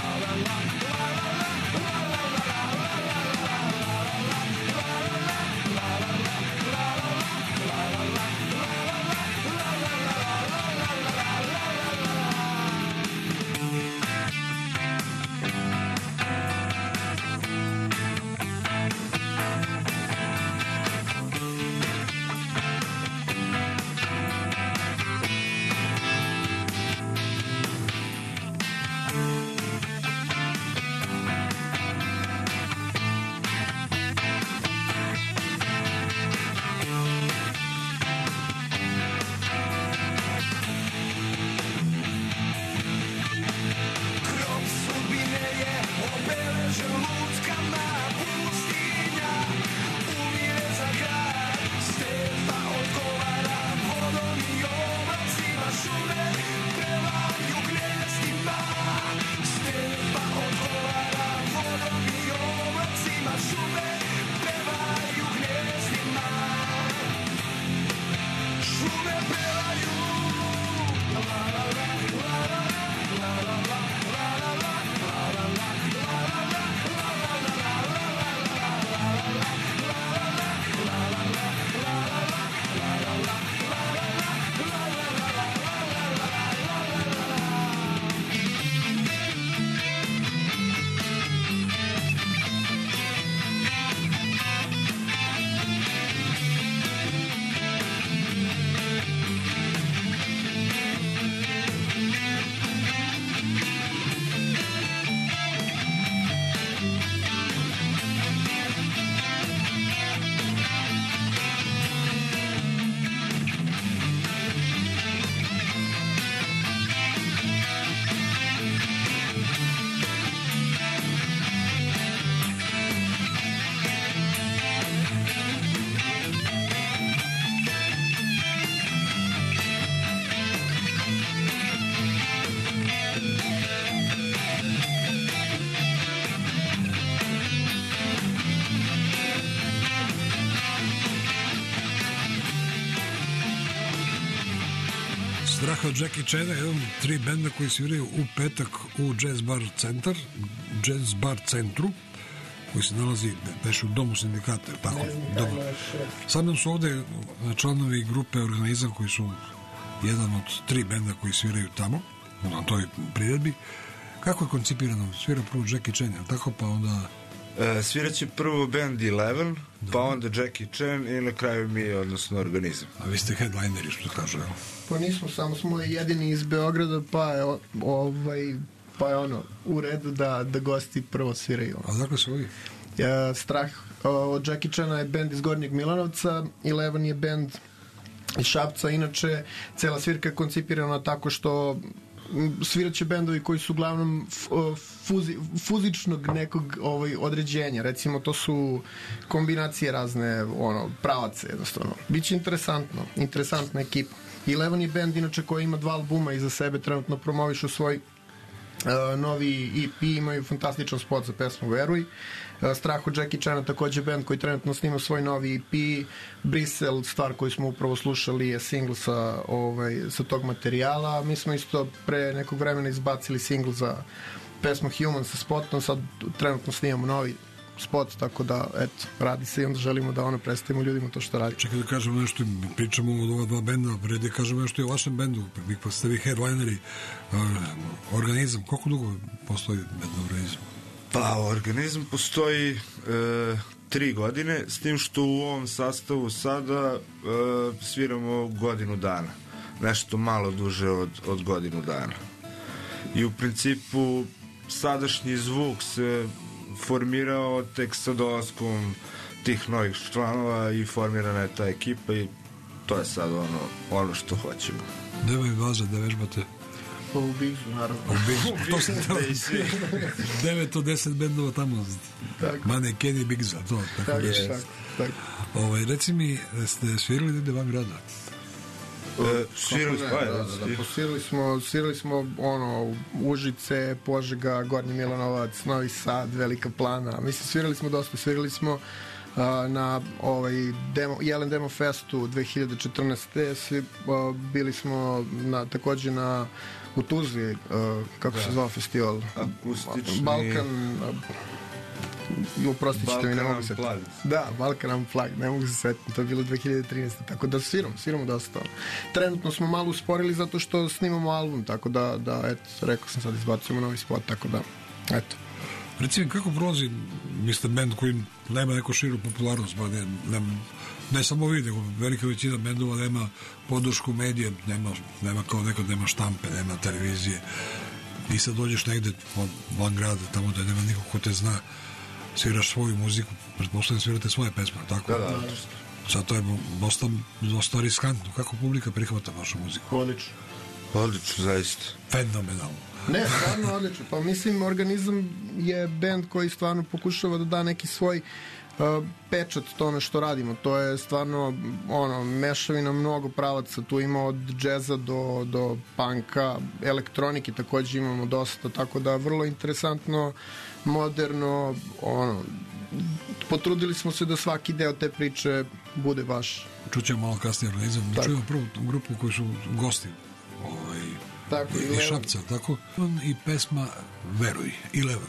Speaker 2: Straha od Jackie Chana, jedan tri benda koji sviraju u petak u Jazz Bar Centar, Jazz Bar Centru, koji se nalazi već u domu sindikata, tako? Domu. Sad nam su ovde članovi grupe Organizam koji su jedan od tri benda koji sviraju tamo, na toj priredbi. Kako je koncipirano? Svira prvo Jackie Chan, tako pa onda...
Speaker 12: E, sviraće prvo band Eleven, da. Pa onda Jackie Chan i na kraju mi, odnosno Organizam.
Speaker 2: A vi ste headlineri, što kažu, evo?
Speaker 13: Pa nismo, samo smo jedini iz Beograda, pa je, ovaj, pa je ono, u redu da, da gosti prvo sviraju.
Speaker 2: A dakle su ovi?
Speaker 13: Ja, Strah od Jackie Chana je band iz Gornjeg Milanovca, Eleven je band iz Šapca, inače cela svirka je koncipirana tako što sviraće bendovi koji su uglavnom fuzi, fuzičnog nekog ovaj, određenja, recimo to su kombinacije razne ono, pravace jednostavno. Biće interesantno, interesantna ekipa. Eleven je band inače koji ima dva albuma iza sebe, trenutno promovišu svoj uh, novi E P, imaju fantastičan spot za pesmu Veruj. Strah od Jackie Chana takođe band koji trenutno snima svoj novi E P. Brisel, stvar koju smo upravo slušali, je single sa, ovaj, sa tog materijala. Mi smo isto pre nekog vremena izbacili single za pesmu Human sa spotom, sad trenutno snimamo novi spot, tako da, eto, radi se i onda želimo da ono predstavimo ljudima to što radi.
Speaker 2: Čekaj da kažemo nešto, pričamo od ova dva benda, pre da kažemo nešto i o vašem bendu, pa ste vi headlineri, uh, Organizam, koliko dugo postoji bend Organizam?
Speaker 12: Pa, Organizam postoji e, tri godine, s tim što u ovom sastavu sada e, sviramo godinu dana. Nešto malo duže od, od godinu dana. I u principu sadašnji zvuk se formirao tek sa dolaskom tih novih članova i formirana je ta ekipa i to je sad ono, ono što hoćemo.
Speaker 2: Gde vam je baza, da vežbate?
Speaker 13: Pa u Bigzu, naravno.
Speaker 2: U Bigzu, to sam tamo. devet od deset bendova tamo. Manekeni i Bigza, to. Tako,
Speaker 13: tako, yes. tako, tako.
Speaker 2: Ovaj, reci mi, ste svirali negde van grada?
Speaker 12: E, svirali smo,
Speaker 13: da, da, da, posvirali smo, svirali smo ono, Užice, Požega, Gornji Milanovac, Novi Sad, Velika Plana. Mislim, svirali smo dosta, svirali smo Uh, na ovaj demo, Jelen Demo Festu dve hiljade četrnaeste. Svi, uh, bili smo na, takođe na u Tuzli, uh, kako da. se zvao festival?
Speaker 12: Akustični...
Speaker 13: Balkan... Uh, uprostit ćete mi, ne mogu se... Da, Balkan Unplugged, ne mogu se svetiti, to je bilo dve hiljade trinaeste. Tako da sviramo, sviramo dosta. Trenutno smo malo usporili zato što snimamo album, tako da, da eto, rekao sam sad izbacujemo novi spot, tako da, eto.
Speaker 2: Reci mi, kako prolazi, mister band koji nema neku širu popularnost, ba ne, ne, ne samo vi, nego velika većina bendova nema podršku medije, nema, nema kao nekad, nema štampe, nema televizije. I sad dođeš negde van grada, tamo da nema nikog ko te zna, sviraš svoju muziku, pretpostavljam svirate svoje pesme, tako?
Speaker 12: Da, da.
Speaker 2: Sad to je dosta, dosta riskantno. Kako publika prihvata vašu muziku?
Speaker 13: Odlično.
Speaker 12: Odlično, zaista.
Speaker 2: Fenomenalno.
Speaker 13: Ne, stvarno odlično. Pa mislim, Organizam je band koji stvarno pokušava da da neki svoj uh, pečat tome što radimo. To je stvarno ono, mešavina mnogo pravaca. Tu ima od džeza do, do punka, elektronike takođe imamo dosta, tako da vrlo interesantno, moderno, ono, potrudili smo se da svaki deo te priče bude baš.
Speaker 2: Čućemo malo kasnije Organizam. Mi čujemo prvu grupu koji su gosti ovaj,
Speaker 13: tako,
Speaker 2: i, i Šapca, tako? I pesma Veruj, Eleven.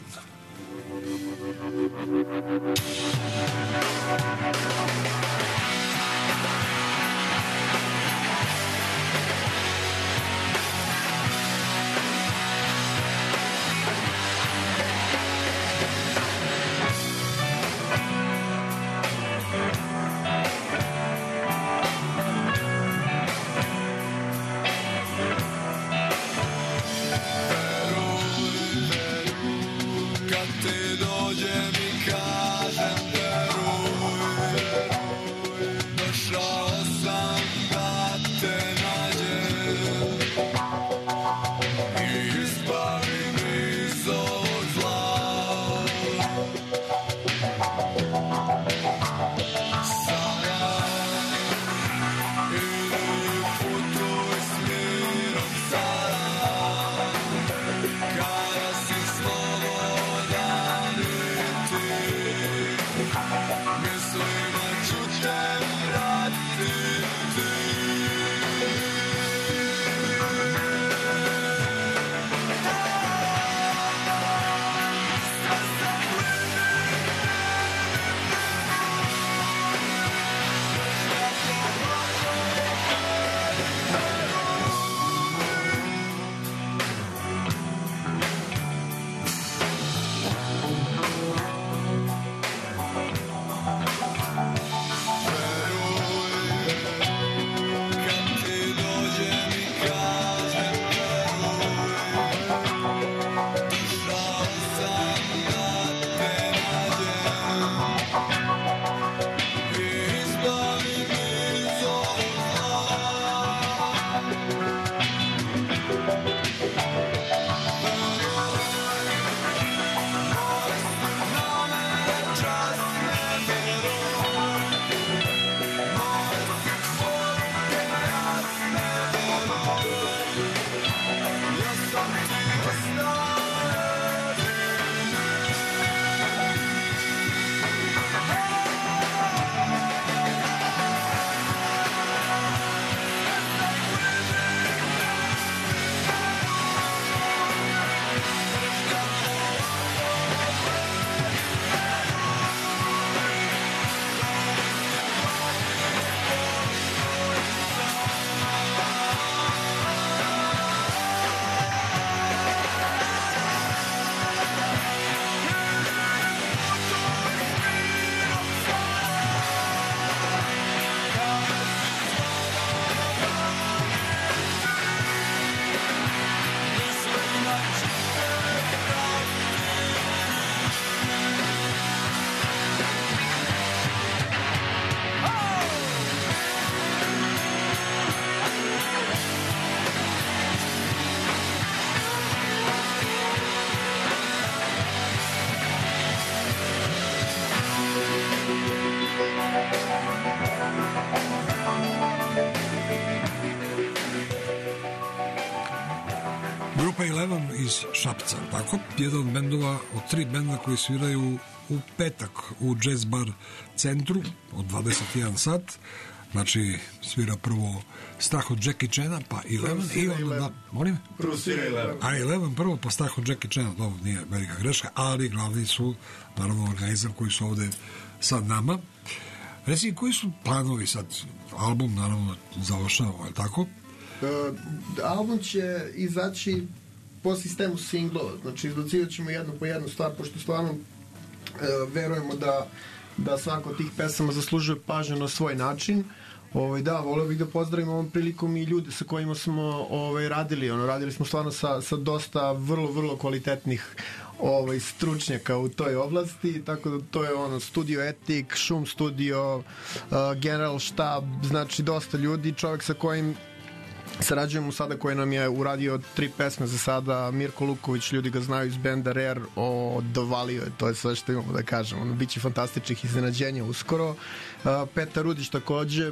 Speaker 2: grupa Eleven iz Šapca, tako? Jedan od bendova, od tri benda koji sviraju u petak u Jazz Bar centru od dvadeset jedan sat. Znači, svira prvo Strah od Jackie Chana, pa Eleven i onda... Da, molim?
Speaker 12: Prvo svira Eleven.
Speaker 2: A Eleven prvo, pa Strah od Jackie Chana, to nije velika greška, ali glavni su, naravno, organizam koji su ovde sad nama. Reci, koji su planovi sad? Album, naravno, završavamo, je li tako?
Speaker 13: Uh, album će izaći po sistemu singlova, znači izbacivat ćemo jednu po jednu stvar, pošto stvarno uh, verujemo da, da svako od tih pesama zaslužuje pažnju na svoj način. Ovaj, da, voleo bih da pozdravim ovom prilikom i ljude sa kojima smo ovaj, radili. Ono, radili smo stvarno sa, sa dosta vrlo, vrlo kvalitetnih ovaj, stručnjaka u toj oblasti, tako da to je ono Studio Etik, Šum Studio, uh, General Štab, znači dosta ljudi, čovjek sa kojim sarađujemo sada, koji nam je uradio tri pesme za sada, Mirko Luković, ljudi ga znaju iz benda Rare, o, dovalio je, to je sve što imamo da kažemo. Ono, biće fantastičnih iznenađenja uskoro. Uh, Petar Rudić takođe,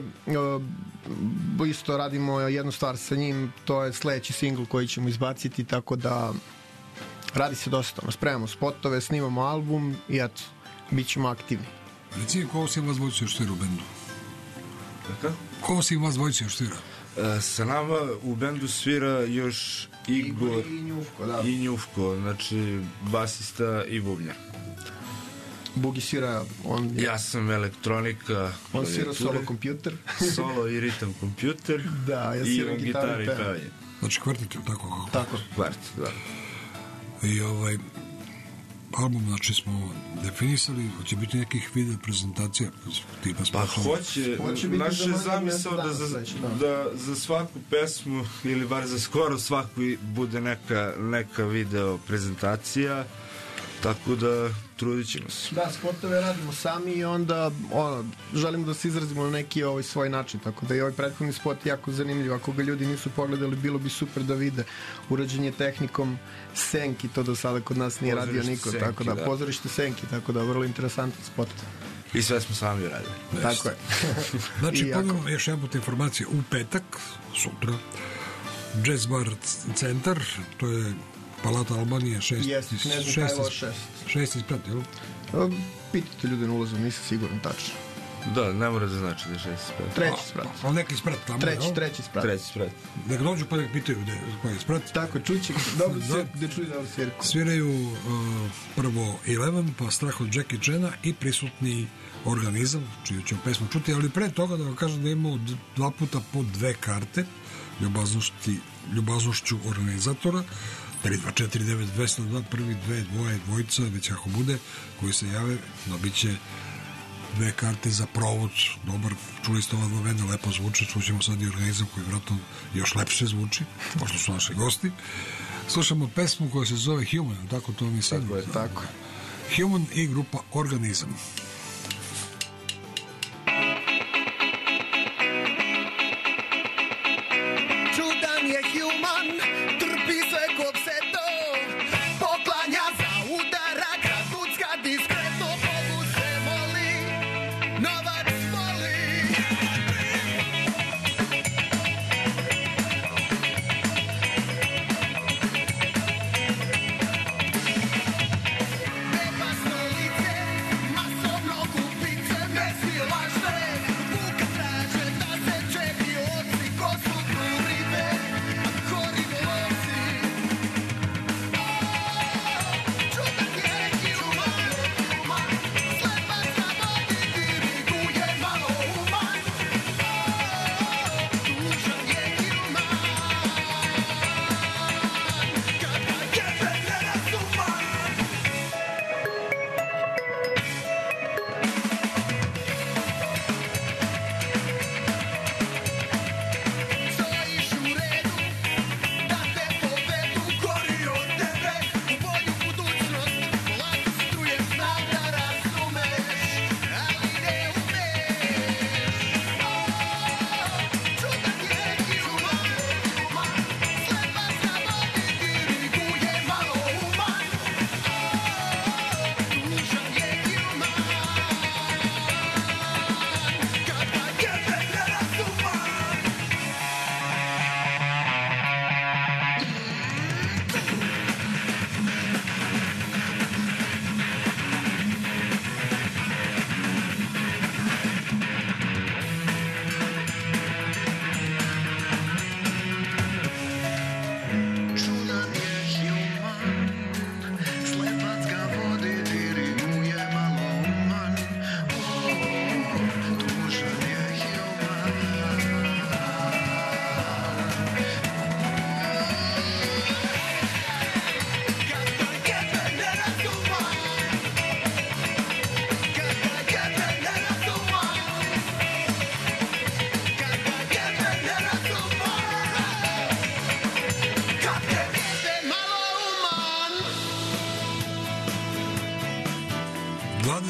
Speaker 13: uh, isto radimo jednu stvar sa njim, to je sledeći singl koji ćemo izbaciti, tako da radi se dosta. Ono, spremamo spotove, snimamo album i eto, bit ćemo aktivni.
Speaker 2: Reci, ko si vas dvojica još svira u bendu?
Speaker 12: Kako?
Speaker 2: Ko si vas dvojica još svira?
Speaker 12: E, sa nama u bendu svira još Igor
Speaker 13: i Njufko, da.
Speaker 12: i Njufko, znači basista i bubnjar.
Speaker 13: Bugi svira, on...
Speaker 12: Ja sam elektronika.
Speaker 13: On svira solo kompjuter.
Speaker 12: Solo i ritam kompjuter.
Speaker 13: Da, ja sviram gitaru i pevanje.
Speaker 2: Znači kvartet, tako?
Speaker 13: Tako.
Speaker 12: Kvart, da.
Speaker 2: I ovaj album, znači smo definisali, hoće biti nekih video prezentacija tipa
Speaker 12: pa hoće, hoće naše zamisao da za, da za svaku pesmu ili bar za skoro svaku bude neka, neka video prezentacija, tako da trudit ćemo se.
Speaker 13: Da, spotove radimo sami i onda ono, želimo da se izrazimo na neki ovaj svoj način, tako da je ovaj prethodni spot jako zanimljiv. Ako ga ljudi nisu pogledali, bilo bi super da vide. Urađen je tehnikom Senki, to do sada kod nas nije radio niko, senki, tako da, da, pozorište Senki, tako da vrlo interesantan spot.
Speaker 12: I sve smo sami radili.
Speaker 13: Tako je.
Speaker 2: Znači, pogledamo još jedan put informacije. U petak, sutra, Jazz Bar centar, to je Palata Albanije, šest,
Speaker 13: Jeste, Knez Mihajlo šest.
Speaker 2: Šest ispred, jel?
Speaker 13: Pitajte ljude na ulazu, nisam siguran tačno.
Speaker 12: Da, ne mora da znači da je šest ispred.
Speaker 13: Treći sprat.
Speaker 2: A neki sprat tamo,
Speaker 13: treći,
Speaker 2: jel?
Speaker 13: Treći sprat.
Speaker 12: Treći sprat.
Speaker 2: Nek dođu pa nek pitaju gde, koji je sprat.
Speaker 13: Tako, čući, dobro svirku, gde čuju dobro svirku.
Speaker 2: Sviraju uh, prvo Eleven, pa Strah od Jackie Chana i prisutni organizam, čiju ćemo pesmu čuti, ali pre toga da vam kažem da imamo dva puta po dve karte, ljubaznosti, ljubaznošću organizatora, tri dva četiri devet dva zero dva, prvi dve, dvoje, dvojica, već kako bude, koji se jave, dobit će dve karte za provod, dobar, čuli ste ova dva benda, lepo zvuče, čućemo sad i organizam koji vjerojatno još lepše zvuči, pošto su naši gosti. Slušamo pesmu koja se zove Human, tako to mi sad.
Speaker 13: Tako je, tako.
Speaker 2: Human i grupa Organizam.
Speaker 6: Čudan je Human, trpi sve ko pse to, poklanja za udara, kad tucka diskretno, Bogu se moli, novac voli. Bebasno lice, maso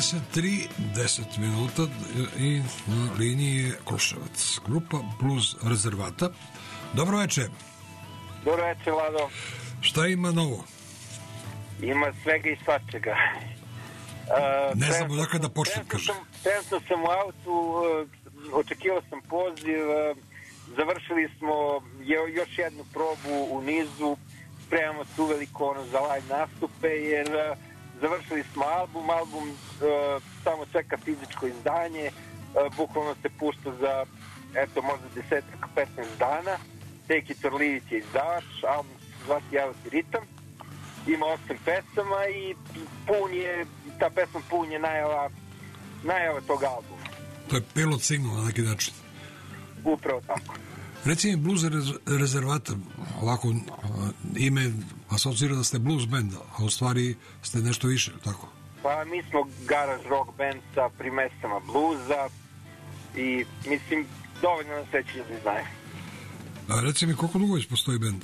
Speaker 2: dvadeset tri, deset minuta i na liniji je Kruševac. Grupa Blues Rezervata. Dobro večer.
Speaker 14: Dobro večer, Lado.
Speaker 2: Šta ima novo?
Speaker 14: Ima svega i svačega. Uh,
Speaker 2: ne znam odakle da počnem, kaže.
Speaker 14: Trenutno sam u autu, uh, očekivao sam poziv, uh, završili smo još jednu probu u nizu, spremamo se uveliko ono, za live nastupe, jer uh, završili smo album, album uh, samo čeka fizičko izdanje, uh, bukvalno se pušta za, eto, možda desetak, petnaest dana. Take It or Leave It je izdavač, album se zvati Javati ritam, ima osam pesama i pun je, ta pesma pun je najava, najava tog albuma.
Speaker 2: To je pilot single na neki način.
Speaker 14: Upravo tako.
Speaker 2: Reci mi, Blues Rezervata, ovako ime asocira da ste blues band, a u stvari ste nešto više, tako?
Speaker 14: Pa mi smo garage rock band sa primesama bluza i mislim, dovoljno nas već ljudi znaju.
Speaker 2: A reci mi, koliko dugo već postoji band?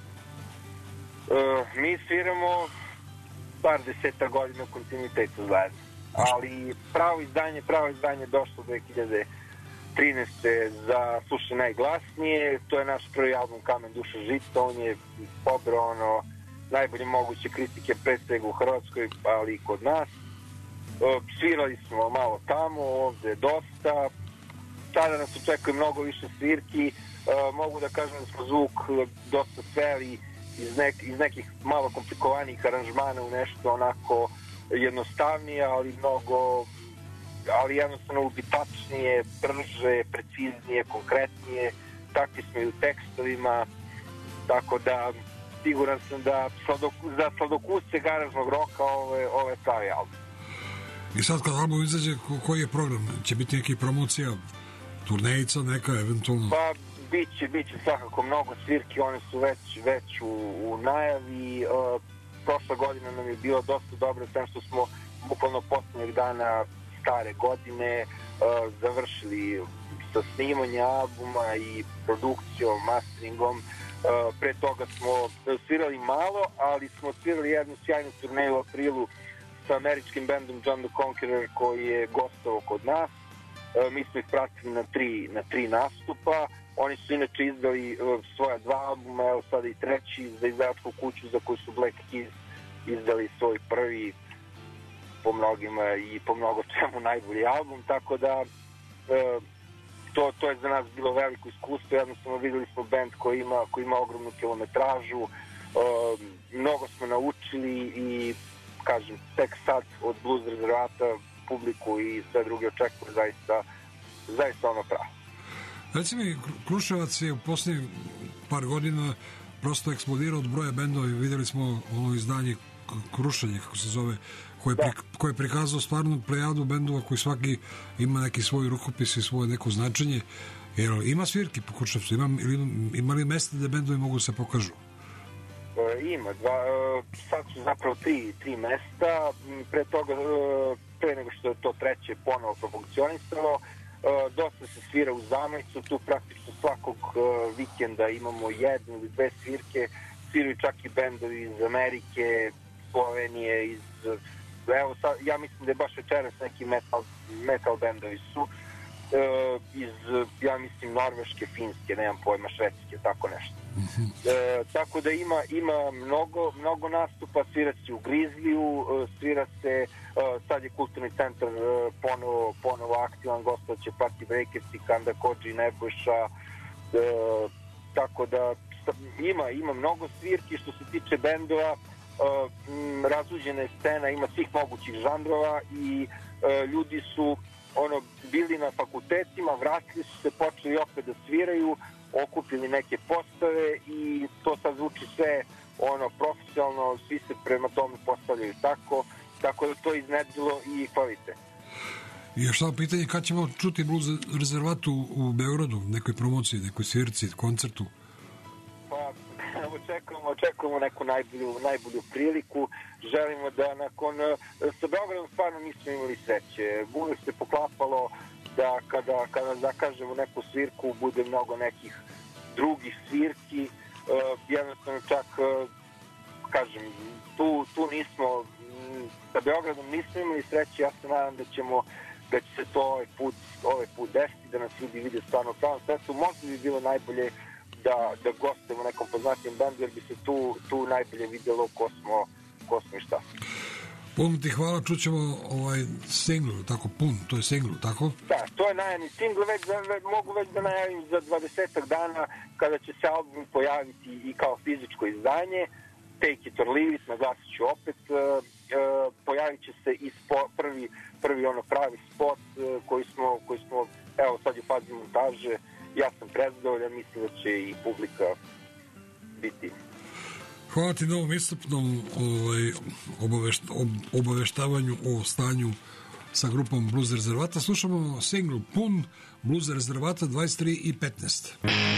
Speaker 14: Uh, mi sviramo par deseta godina u kontinuitetu zajedno. Ali pravo izdanje, pravo izdanje došlo dve hiljade trinaeste za Slušaj najglasnije. To je naš prvi album Kamen, duša, žito. On je pobrao ono najbolje moguće kritike pre svega u Hrvatskoj, ali i kod nas. Uh, svirali smo malo tamo, ovde dosta. Sada nas očekuje mnogo više svirki. Uh, mogu da kažem da smo zvuk dosta sveli iz, nek, iz nekih malo komplikovanijih aranžmana u nešto onako jednostavnije, ali mnogo ali jednostavno ubitačnije, brže, preciznije, konkretnije. Takvi smo i u tekstovima, tako da siguran sam da sladoku, za sladokusce garažnog roka ove, ove pravi album.
Speaker 2: I sad kad album izađe, koji je program? Će biti neki promocija, turnejica neka, eventualno?
Speaker 14: Pa, biće, biće svakako mnogo svirki, one su već, već u, u najavi. Uh, prošla godina nam je bilo dosta dobro, sem što smo bukvalno posljednjeg dana stare godine uh, završili sa snimanjem albuma i produkcijom, masteringom. Uh, pre toga smo svirali malo, ali smo svirali jednu sjajnu turneju u aprilu sa američkim bandom John the Conqueror koji je gostovao kod nas. Uh, mi smo ih pratili na tri, na tri nastupa. Oni su inače izdali uh, svoja dva albuma, evo sada i treći za izdavačku kuću za koju su Black Keys izdali svoj prvi, po mnogima i po mnogo čemu najbolji album, tako da uh, to, to je za nas bilo veliko iskustvo. Jednostavno videli smo band koji ima, koji ima ogromnu kilometražu, uh, mnogo smo naučili i kažem, tek sad od Blues Rezervata publiku i sve druge očekuje zaista, zaista ono pravo.
Speaker 2: Reci mi, Kruševac je u posljednjih par godina prosto eksplodirao od broja bendova i vidjeli smo ono izdanje Krušanje, kako se zove, koje, pri, koje je prikazao stvarno plejadu bendova koji svaki ima neki svoj rukopis i svoje neko značenje. Jer ima svirki po Kruševcu, ima, ima li mesta gde bendovi mogu se pokažu?
Speaker 14: E, ima, dva, e, sad su zapravo tri, tri mesta, pre toga, e, pre nego što je to treće ponovo profunkcionisalo, e, dosta se svira u Zamajcu, tu praktično svakog e, vikenda imamo jednu ili dve svirke, sviraju čak i bendovi iz Amerike, Slovenije, iz, evo sad, ja mislim da je baš večeras neki metal, metal bendovi su, e, iz, ja mislim, Norveške, Finske, nemam pojma, Švedske, tako nešto. E, tako da ima, ima mnogo, mnogo nastupa, svira se u Grizliju, svira se, e, sad je kulturni centar e, ponovo, ponovo aktivan, gostovaće Party Breakers i Kanda Kodži, Nebojša, e, tako da ima, ima mnogo svirki. Što se tiče bendova, uh, razuđena je scena, ima svih mogućih žanrova i uh, ljudi su ono bili na fakultetima, vratili su se, počeli opet da sviraju, okupili neke postave i to sad zvuči sve ono profesionalno, svi se prema tome postavljaju tako, tako da to iznedilo i kvalitet.
Speaker 2: I još samo pitanje, kad ćemo čuti Blues Rezervatu u Beogradu, nekoj promociji, nekoj svirci, koncertu?
Speaker 14: Pa, očekujemo, očekujemo neku najbolju, najbolju priliku. Želimo da nakon... Sa Beogradom stvarno nismo imali sreće. Uvijek se poklapalo da kada, kada zakažemo neku svirku bude mnogo nekih drugih svirki. Uh, jednostavno čak, uh, kažem, tu, tu nismo sa Beogradom nismo imali sreće, ja se nadam da ćemo da će se to ovaj put, ovaj put desiti, da nas ljudi vide stvarno u pravom svetlu. Možda bi bilo najbolje da, da gostujemo nekom poznatijem bandu, jer bi se tu, tu najbolje vidjelo ko smo, ko smo i šta.
Speaker 2: Puno ti hvala, čućemo ovaj singl, tako pun, to je singl, tako?
Speaker 14: Da, to je najavni singl, već, već, mogu već da najavim za dvadesetak dana kada će se album pojaviti i kao fizičko izdanje. Take it or leave it, naglasit ću opet, uh, uh, pojavit će se i spo, prvi, prvi ono pravi spot uh, koji, smo, koji smo, evo sad je u fazi montaže, ja sam prezadovoljan, mislim da će i publika biti.
Speaker 2: Hvala ti na ovom iscrpnom ovaj, obavešt, ob, obaveštavanju o stanju sa grupom Blues Rezervata. Slušamo singl Pun, Blues Rezervata dvadeset tri i petnaest.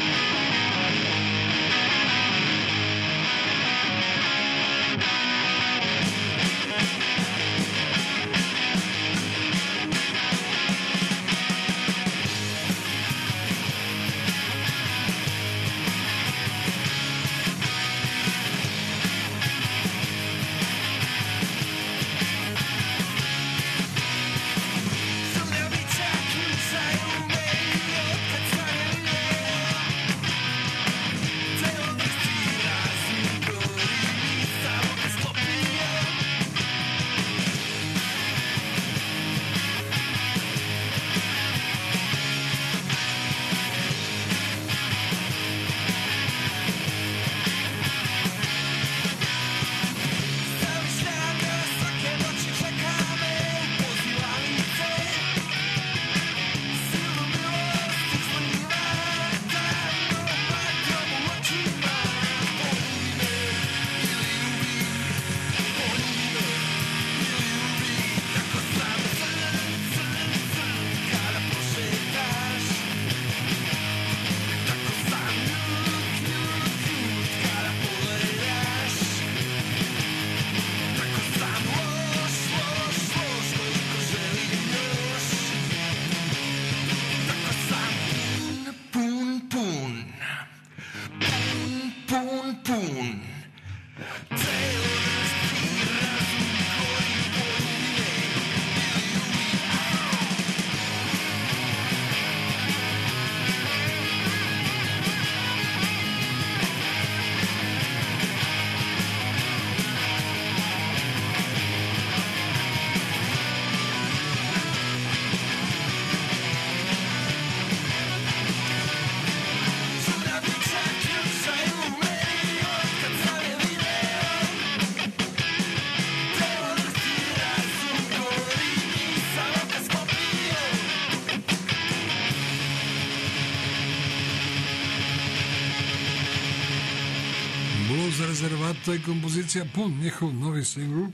Speaker 2: Rezervata i kompozicija Pun, njihov novi singl.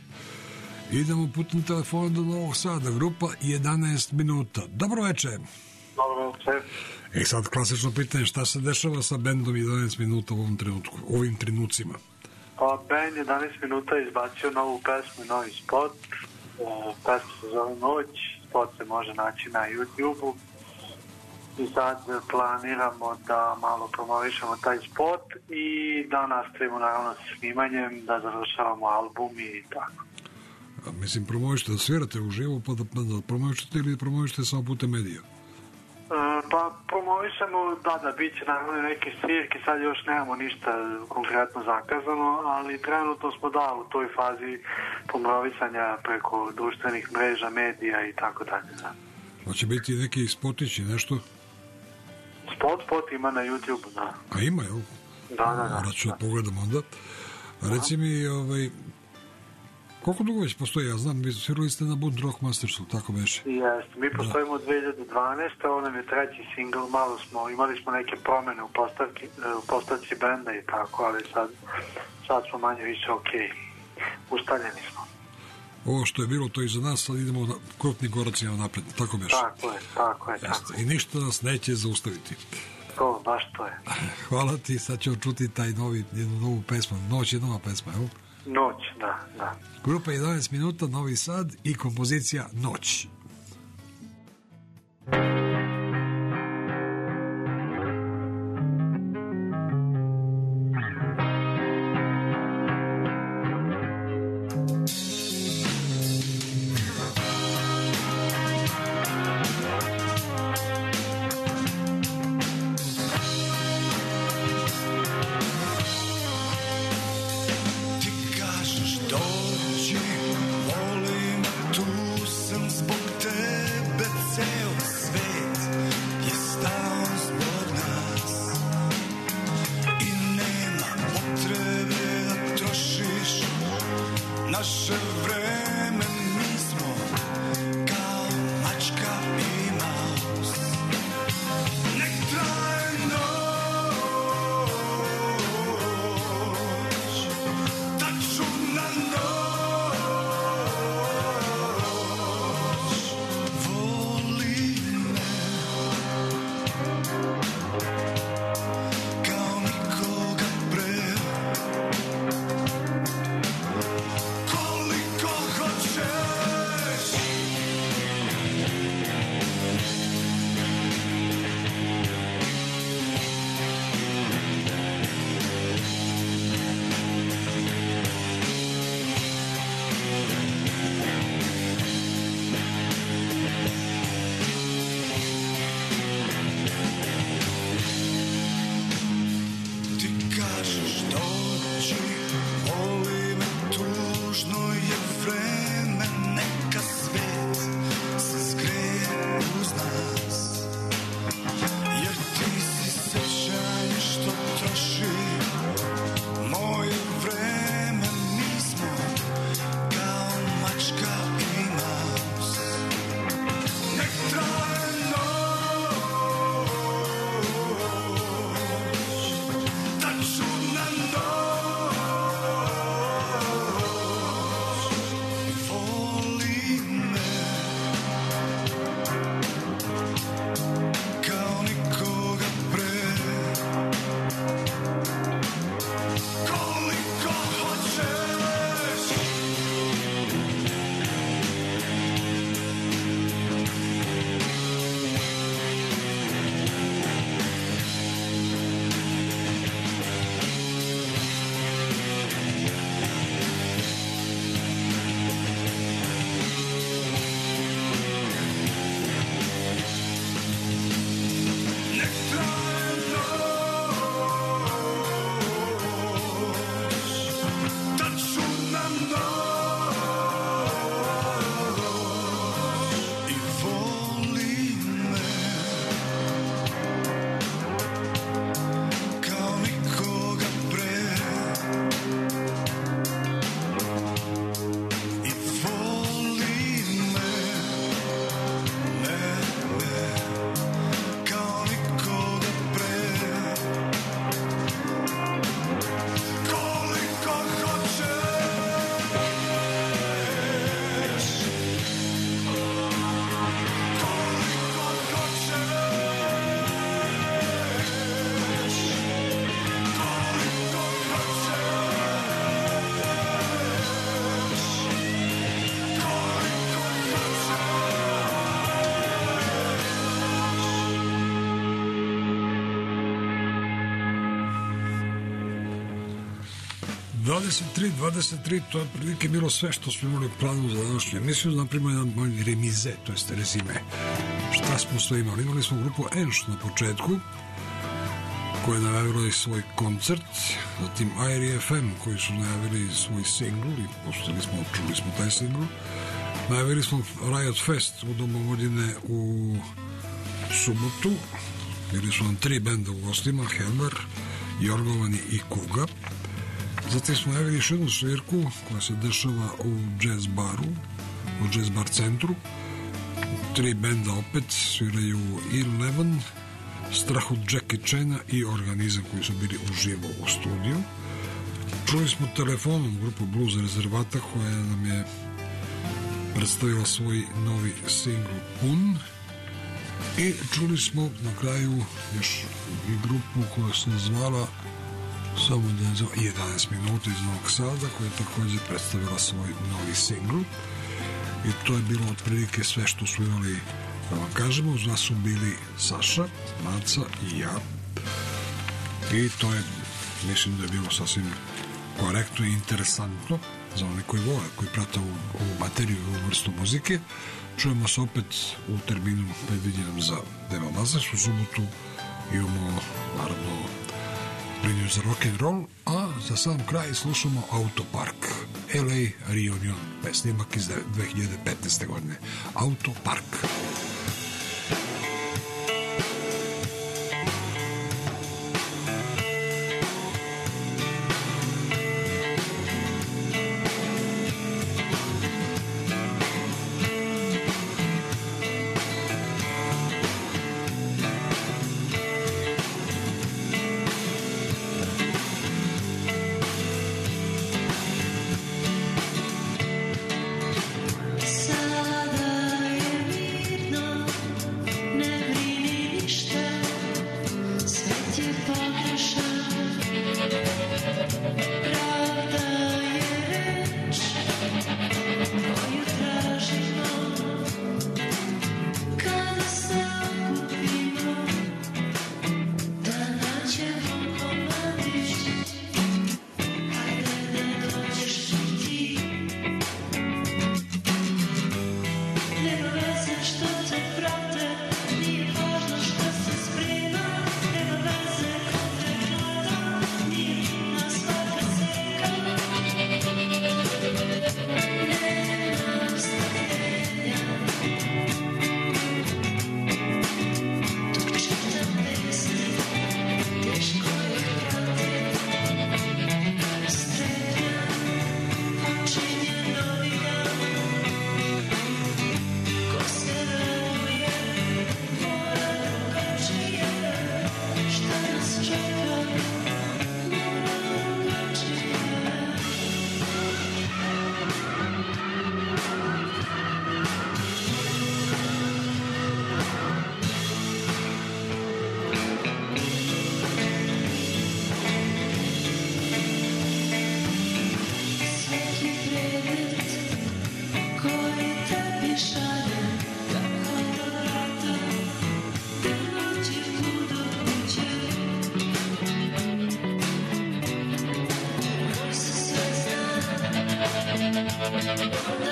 Speaker 2: Idemo putem telefona do Novog Sada, grupa jedanaest minuta. Dobro večer.
Speaker 15: Dobro večer.
Speaker 2: E sad klasično pitanje, šta se dešava sa bendom jedanaest minuta u ovom trenutku, u ovim trenucima?
Speaker 15: Pa bend jedanaest minuta izbacio novu pesmu, novi spot. Pesma se zove Noć, spot se može naći na YouTube-u. I sad planiramo da malo promovišemo taj spot i da nastavimo naravno sa snimanjem, da završavamo album i tako.
Speaker 2: A, mislim, promovište da svirate uživo, pa da, da promovišete ili promovište samo putem medija?
Speaker 15: E, pa promovišemo, da, da, bit će naravno neki svirki, sad još nemamo ništa konkretno zakazano, ali trenutno smo da u toj fazi promovisanja preko društvenih mreža, medija i tako dalje.
Speaker 2: Pa će biti neki spotići, nešto?
Speaker 15: Spot, spot ima na YouTube, da.
Speaker 2: A ima, jel?
Speaker 15: Da, da, da.
Speaker 2: Morat ću da pogledam onda. A reci mi, ovaj, koliko dugo već postoji? Ja znam, vi svirali ste na Bund Rock Mastersu, tako beše?
Speaker 15: Jeste, mi postojimo od dve hiljade dvanaeste. Ovo nam je treći singl, malo smo, imali smo neke promene u postavki, u postavci benda i tako, ali sad, sad smo manje više okej. Ustaljeni smo.
Speaker 2: Ovo što je bilo, to iza nas, sad idemo na krupnim koracima napred, tako beše?
Speaker 15: Tako je, tako je, tako je.
Speaker 2: I ništa nas neće zaustaviti.
Speaker 15: To, baš to je.
Speaker 2: Hvala ti, sad ćemo čuti taj novi, jednu novu pesmu. Noć je nova pesma, evo?
Speaker 15: Noć, da, da.
Speaker 2: Grupa jedanaest minuta, Novi Sad i kompozicija Noć. dvadeset tri dvadeset tri, to je prilike bilo sve što smo imali u planu za današnju emisiju. Naprimo jedan moj remize, to jest rezime. Šta smo sve imali? Imali smo grupu Enš na početku, koja je najavila i svoj koncert, zatim Airi F M, koji su najavili svoj singl i pustili smo, čuli smo taj singl. Najavili smo Riot Fest u Domovodine u subotu. Bili su nam tri benda u gostima, Helmer, Jorgovani i Kuga. Zatim smo najavili još jednu svirku koja se dešava u jazz baru, u jazz bar centru. Tri benda opet sviraju Eleven, Strah od Jackie Chana i Organizam, koji su bili uživo u studiju. Čuli smo telefonom grupu Blues Rezervata koja nam je predstavila svoj novi singl Pun. I čuli smo na kraju još i grupu koja se zvala samo da je jedanaest minuta iz Novog Sada, koja je također predstavila svoj novi singl. I to je bilo otprilike sve što su imali da vam kažemo. Uz nas su bili Saša, Maca i ja. I to je, mislim da je bilo sasvim korektno i interesantno za one koji vole, koji prate ovu, ovu materiju i ovu vrstu muzike. Čujemo se opet u terminu predviđenom za Deva Mazas. U subotu imamo, naravno, liniju za rock'n'roll, a za sam kraj slušamo Autopark, L A Reunion, snimak iz dve hiljade petnaeste. godine. Autopark.
Speaker 6: Thank you.